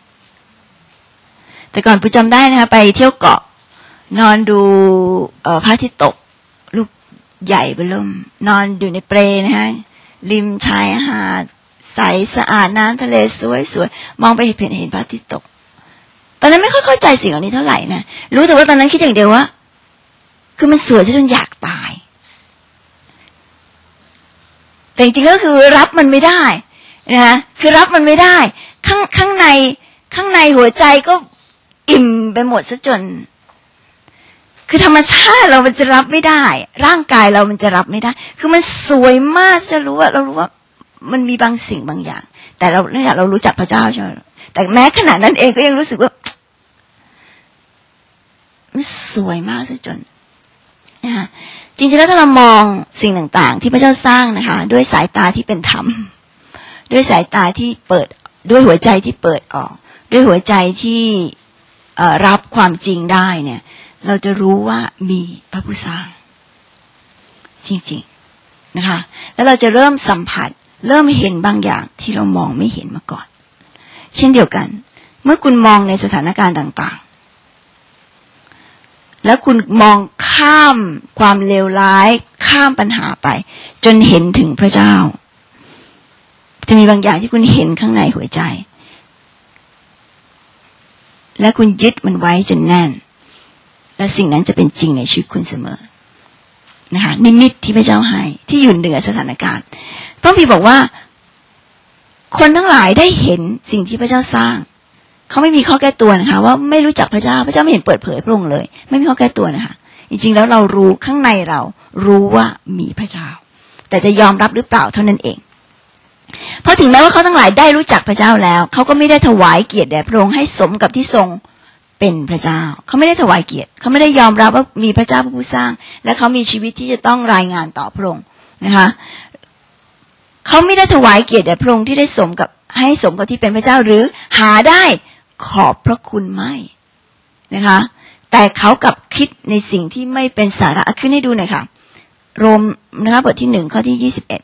A: แต่ก่อนปูจำได้นะคะไปเที่ยวเกาะนอนดูเอ่อพระอาทิตย์ตกลูกใหญ่เบ้อเริ่มนอนอยู่ในเปลนะคะริมชายหาดใสสะอาดน้ำทะเลสวยๆมองไปเห็นเห็นพระอาทิตย์ตกตอนนั้นไม่ค่อยเข้าใจสิ่งเหล่านี้เท่าไหร่นะรู้แต่ว่าตอนนั้นคิดอย่างเดียวว่าคือมันสวยจนอยากตายแต่จริงๆก็คือรับมันไม่ได้นะคือรับมันไม่ได้ข้างข้างในข้างในหัวใจก็อิ่มไปหมดซะจนคือธรรมชาติเรามันจะรับไม่ได้ร่างกายเรามันจะรับไม่ได้คือมันสวยมากจะรู้ว่าเรารู้ว่ามันมีบางสิ่งบางอย่างแต่เราเนี่ยเรารู้จักพระเจ้าใช่ไหมแต่แม้ขณะนั้นเองก็ยังรู้สึกว่ามันสวยมากซะจนนะคะจริงๆแล้วถ้าเรามองสิ่งต่างๆที่พระเจ้าสร้างนะคะด้วยสายตาที่เป็นธรรมด้วยสายตาที่เปิดด้วยหัวใจที่เปิดออกด้วยหัวใจที่รับความจริงได้เนี่ยเราจะรู้ว่ามีพระผู้สร้างจริงๆนะคะแล้วเราจะเริ่มสัมผัสเริ่มเห็นบางอย่างที่เรามองไม่เห็นมาก่อนเช่นเดียวกันเมื่อคุณมองในสถานการณ์ต่างๆแล้วคุณมองข้ามความเลวร้ายข้ามปัญหาไปจนเห็นถึงพระเจ้าจะมีบางอย่างที่คุณเห็นข้างในหัวใจและคุณยึดมันไว้จนแน่นและสิ่งนั้นจะเป็นจริงในชีวิตคุณเสมอนะคะนิมิตที่พระเจ้าให้ที่อยู่เหนือสถานการณ์พระคัมภีร์บอกว่าคนทั้งหลายได้เห็นสิ่งที่พระเจ้าสร้างเขาไม่มีข้อแก้ตัวนะคะว่าไม่รู้จักพระเจ้าพระเจ้าไม่เห็นเปิดเผยพระองค์เลยไม่มีข้อแก้ตัวนะคะจริงๆแล้วเรารู้ข้างในเรารู้ว่ามีพระเจ้าแต่จะยอมรับหรือเปล่าเท่านั้นเองเพราะถึงแม้ว่าเขาทั้งหลายได้รู้จักพระเจ้าแล้วเขาก็ไม่ได้ถวายเกียรติแด่พระองค์ให้สมกับที่ทรงเป็นพระเจ้าเขาไม่ได้ถวายเกียรติเขาไม่ได้ยอมรับว่ามีพระเจ้าผู้สร้างและเขามีชีวิตที่จะต้องรายงานต่อพระองค์นะคะเขาไม่ได้ถวายเกียรติแด่พระองค์ที่ได้สมกับให้สมกับที่เป็นพระเจ้าหรือหาได้ขอบพระคุณไม่นะคะแต่เขากลับคิดในสิ่งที่ไม่เป็นสาระขึ้นให้ดูหน่อยค่ะโรมนะคะบทที่หนึ่งข้อที่ยี่สิบเอ็ด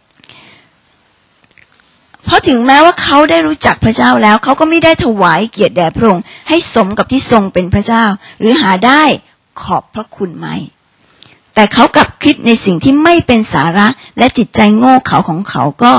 A: เพราะถึงแม้ว่าเขาได้รู้จักพระเจ้าแล้วเขาก็ไม่ได้ถวายเกียรติแด่พระองค์ให้สมกับที่ทรงเป็นพระเจ้าหรือหาได้ขอบพระคุณไม่แต่เขากลับคิดในสิ่งที่ไม่เป็นสาระและจิตใจโง่เขลาของเขาก็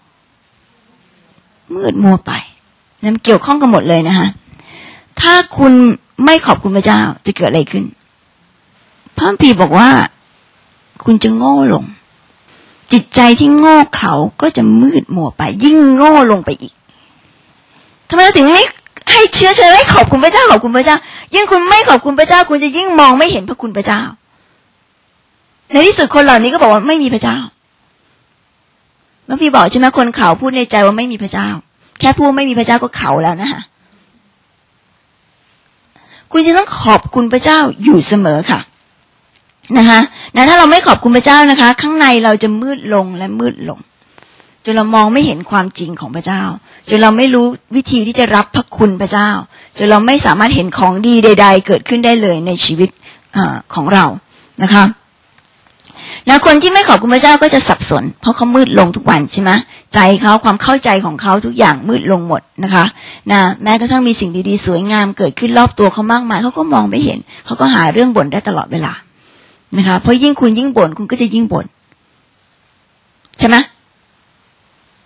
A: มืดมัวไปนั่นเกี่ยวข้องกันหมดเลยนะคะถ้าคุณไม่ขอบคุณพระเจ้าจะเกิดอะไรขึ้นพระคัมภีร์บอกว่าคุณจะโง่ลงจิตใจที่โง่เขลาก็จะมืดมัวไปยิ่งโง่ลงไปอีกทำไมเราถึงไม่ให้เชื้อเชิญให้ขอบคุณพระเจ้าขอบคุณพระเจ้ายิ่งคุณไม่ขอบคุณพระเจ้าคุณจะยิ่งมองไม่เห็นพระคุณพระเจ้าในที่สุดคนเหล่านี้ก็บอกว่าไม่มีพระเจ้าเมื่อพี่บอกใช่ไหมคนเขลาพูดในใจว่าไม่มีพระเจ้าแค่พูดไม่มีพระเจ้าก็เขลาแล้วนะคะคุณจะต้องขอบคุณพระเจ้าอยู่เสมอค่ะนะคะนะถ้าเราไม่ขอบคุณพระเจ้านะคะข้างในเราจะมืดลงและมืดลงจนเรามองไม่เห็นความจริงของพระเจ้าจนเราไม่รู้วิธีที่จะรับพระคุณพระเจ้าจนเราไม่สามารถเห็นของดีใดๆเกิดขึ้นได้เลยในชีวิตของเรานะคะนะคนที่ไม่ขอบคุณพระเจ้าก็จะสับสนเพราะเขามืดลงทุกวันใช่ไหมใจเขาความเข้าใจของเขาทุกอย่างมืดลงหมดนะคะนะแม้กระทั่งมีสิ่งดีๆสวยงามเกิดขึ้นรอบตัวเขามากมายเขาก็มองไม่เห็นเขาก็หาเรื่องบ่นได้ตลอดเวลานะคะเพราะยิ่งคุณยิ่งบ่นคุณก็จะยิ่งบ่นใช่ไหม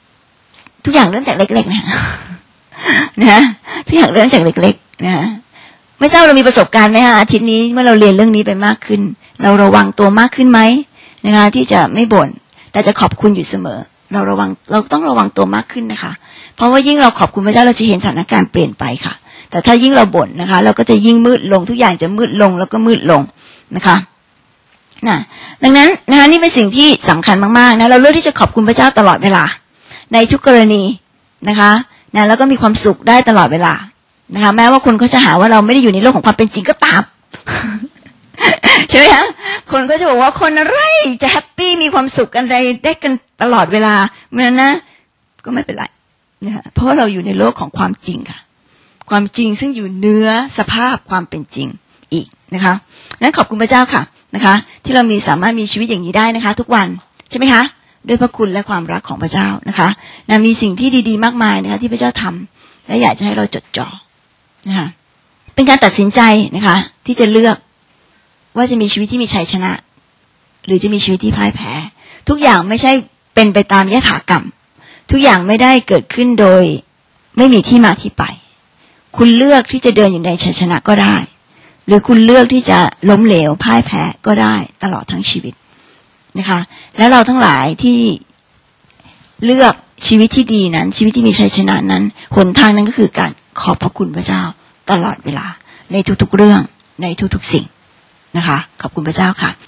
A: ทุกอย่างเริ่มจากเล็กๆนะนะทุกอย่างเริ่มจากเล็กๆนะไม่ทราบเรามีประสบการณ์ไหมคะอาทิตย์นี้เมื่อเราเรียนเรื่องนี้ไปมากขึ้นเราระวังตัวมากขึ้นไหมนะคะที่จะไม่บ่นแต่จะขอบคุณอยู่เสมอเราระวังเราต้องระวังตัวมากขึ้นนะคะเพราะว่ายิ่งเราขอบคุณพระเจ้าเราจะเห็นสถานการณ์เปลี่ยนไปค่ะแต่ถ้ายิ่งเราบ่นนะคะเราก็จะยิ่งมืดลงทุกอย่างจะมืดลงแล้วก็มืดลงนะคะนะดังนั้นนะคะนี่เป็นสิ่งที่สำคัญมากๆนะเราเลือกที่จะขอบคุณพระเจ้าตลอดเวลาในทุกกรณีนะคะนะแล้วก็มีความสุขได้ตลอดเวลานะคะแม้ว่าคนเขาจะหาว่าเราไม่ได้อยู่ในโลกของความเป็นจริงก็ตาม ใช่ไหมคะคนก็จะบอกว่าคนอะไรจะแฮปปี้มีความสุขกันอะไรได้กันตลอดเวลาเมื่อนั้นนะก็ไม่เป็นไรนะคะเพราะว่าเราอยู่ในโลกของความจริงค่ะความจริงซึ่งอยู่เหนือสภาพความเป็นจริงอีกนะคะนั้นขอบคุณพระเจ้าค่ะนะคะที่เรามีสามารถมีชีวิตอย่างนี้ได้นะคะทุกวันใช่ไหมคะด้วยพระคุณและความรักของพระเจ้านะคะนะมีสิ่งที่ดีๆมากมายนะคะที่พระเจ้าทำและอยากจะให้เราจดจ่อนะคะเป็นการตัดสินใจนะคะที่จะเลือกว่าจะมีชีวิตที่มีชัยชนะหรือจะมีชีวิตที่พ่ายแพ้ทุกอย่างไม่ใช่เป็นไปตามยถากรรมทุกอย่างไม่ได้เกิดขึ้นโดยไม่มีที่มาที่ไปคุณเลือกที่จะเดินอยู่ในชัยชนะก็ได้หรือคุณเลือกที่จะล้มเหลวพ่ายแพ้ก็ได้ตลอดทั้งชีวิตนะคะแล้วเราทั้งหลายที่เลือกชีวิตที่ดีนั้นชีวิตที่มีชัยชนะนั้นหนทางนั้นก็คือการขอบพระคุณพระเจ้าตลอดเวลาในทุกๆเรื่องในทุกๆสิ่งนะคะขอบคุณพระเจ้าค่ะ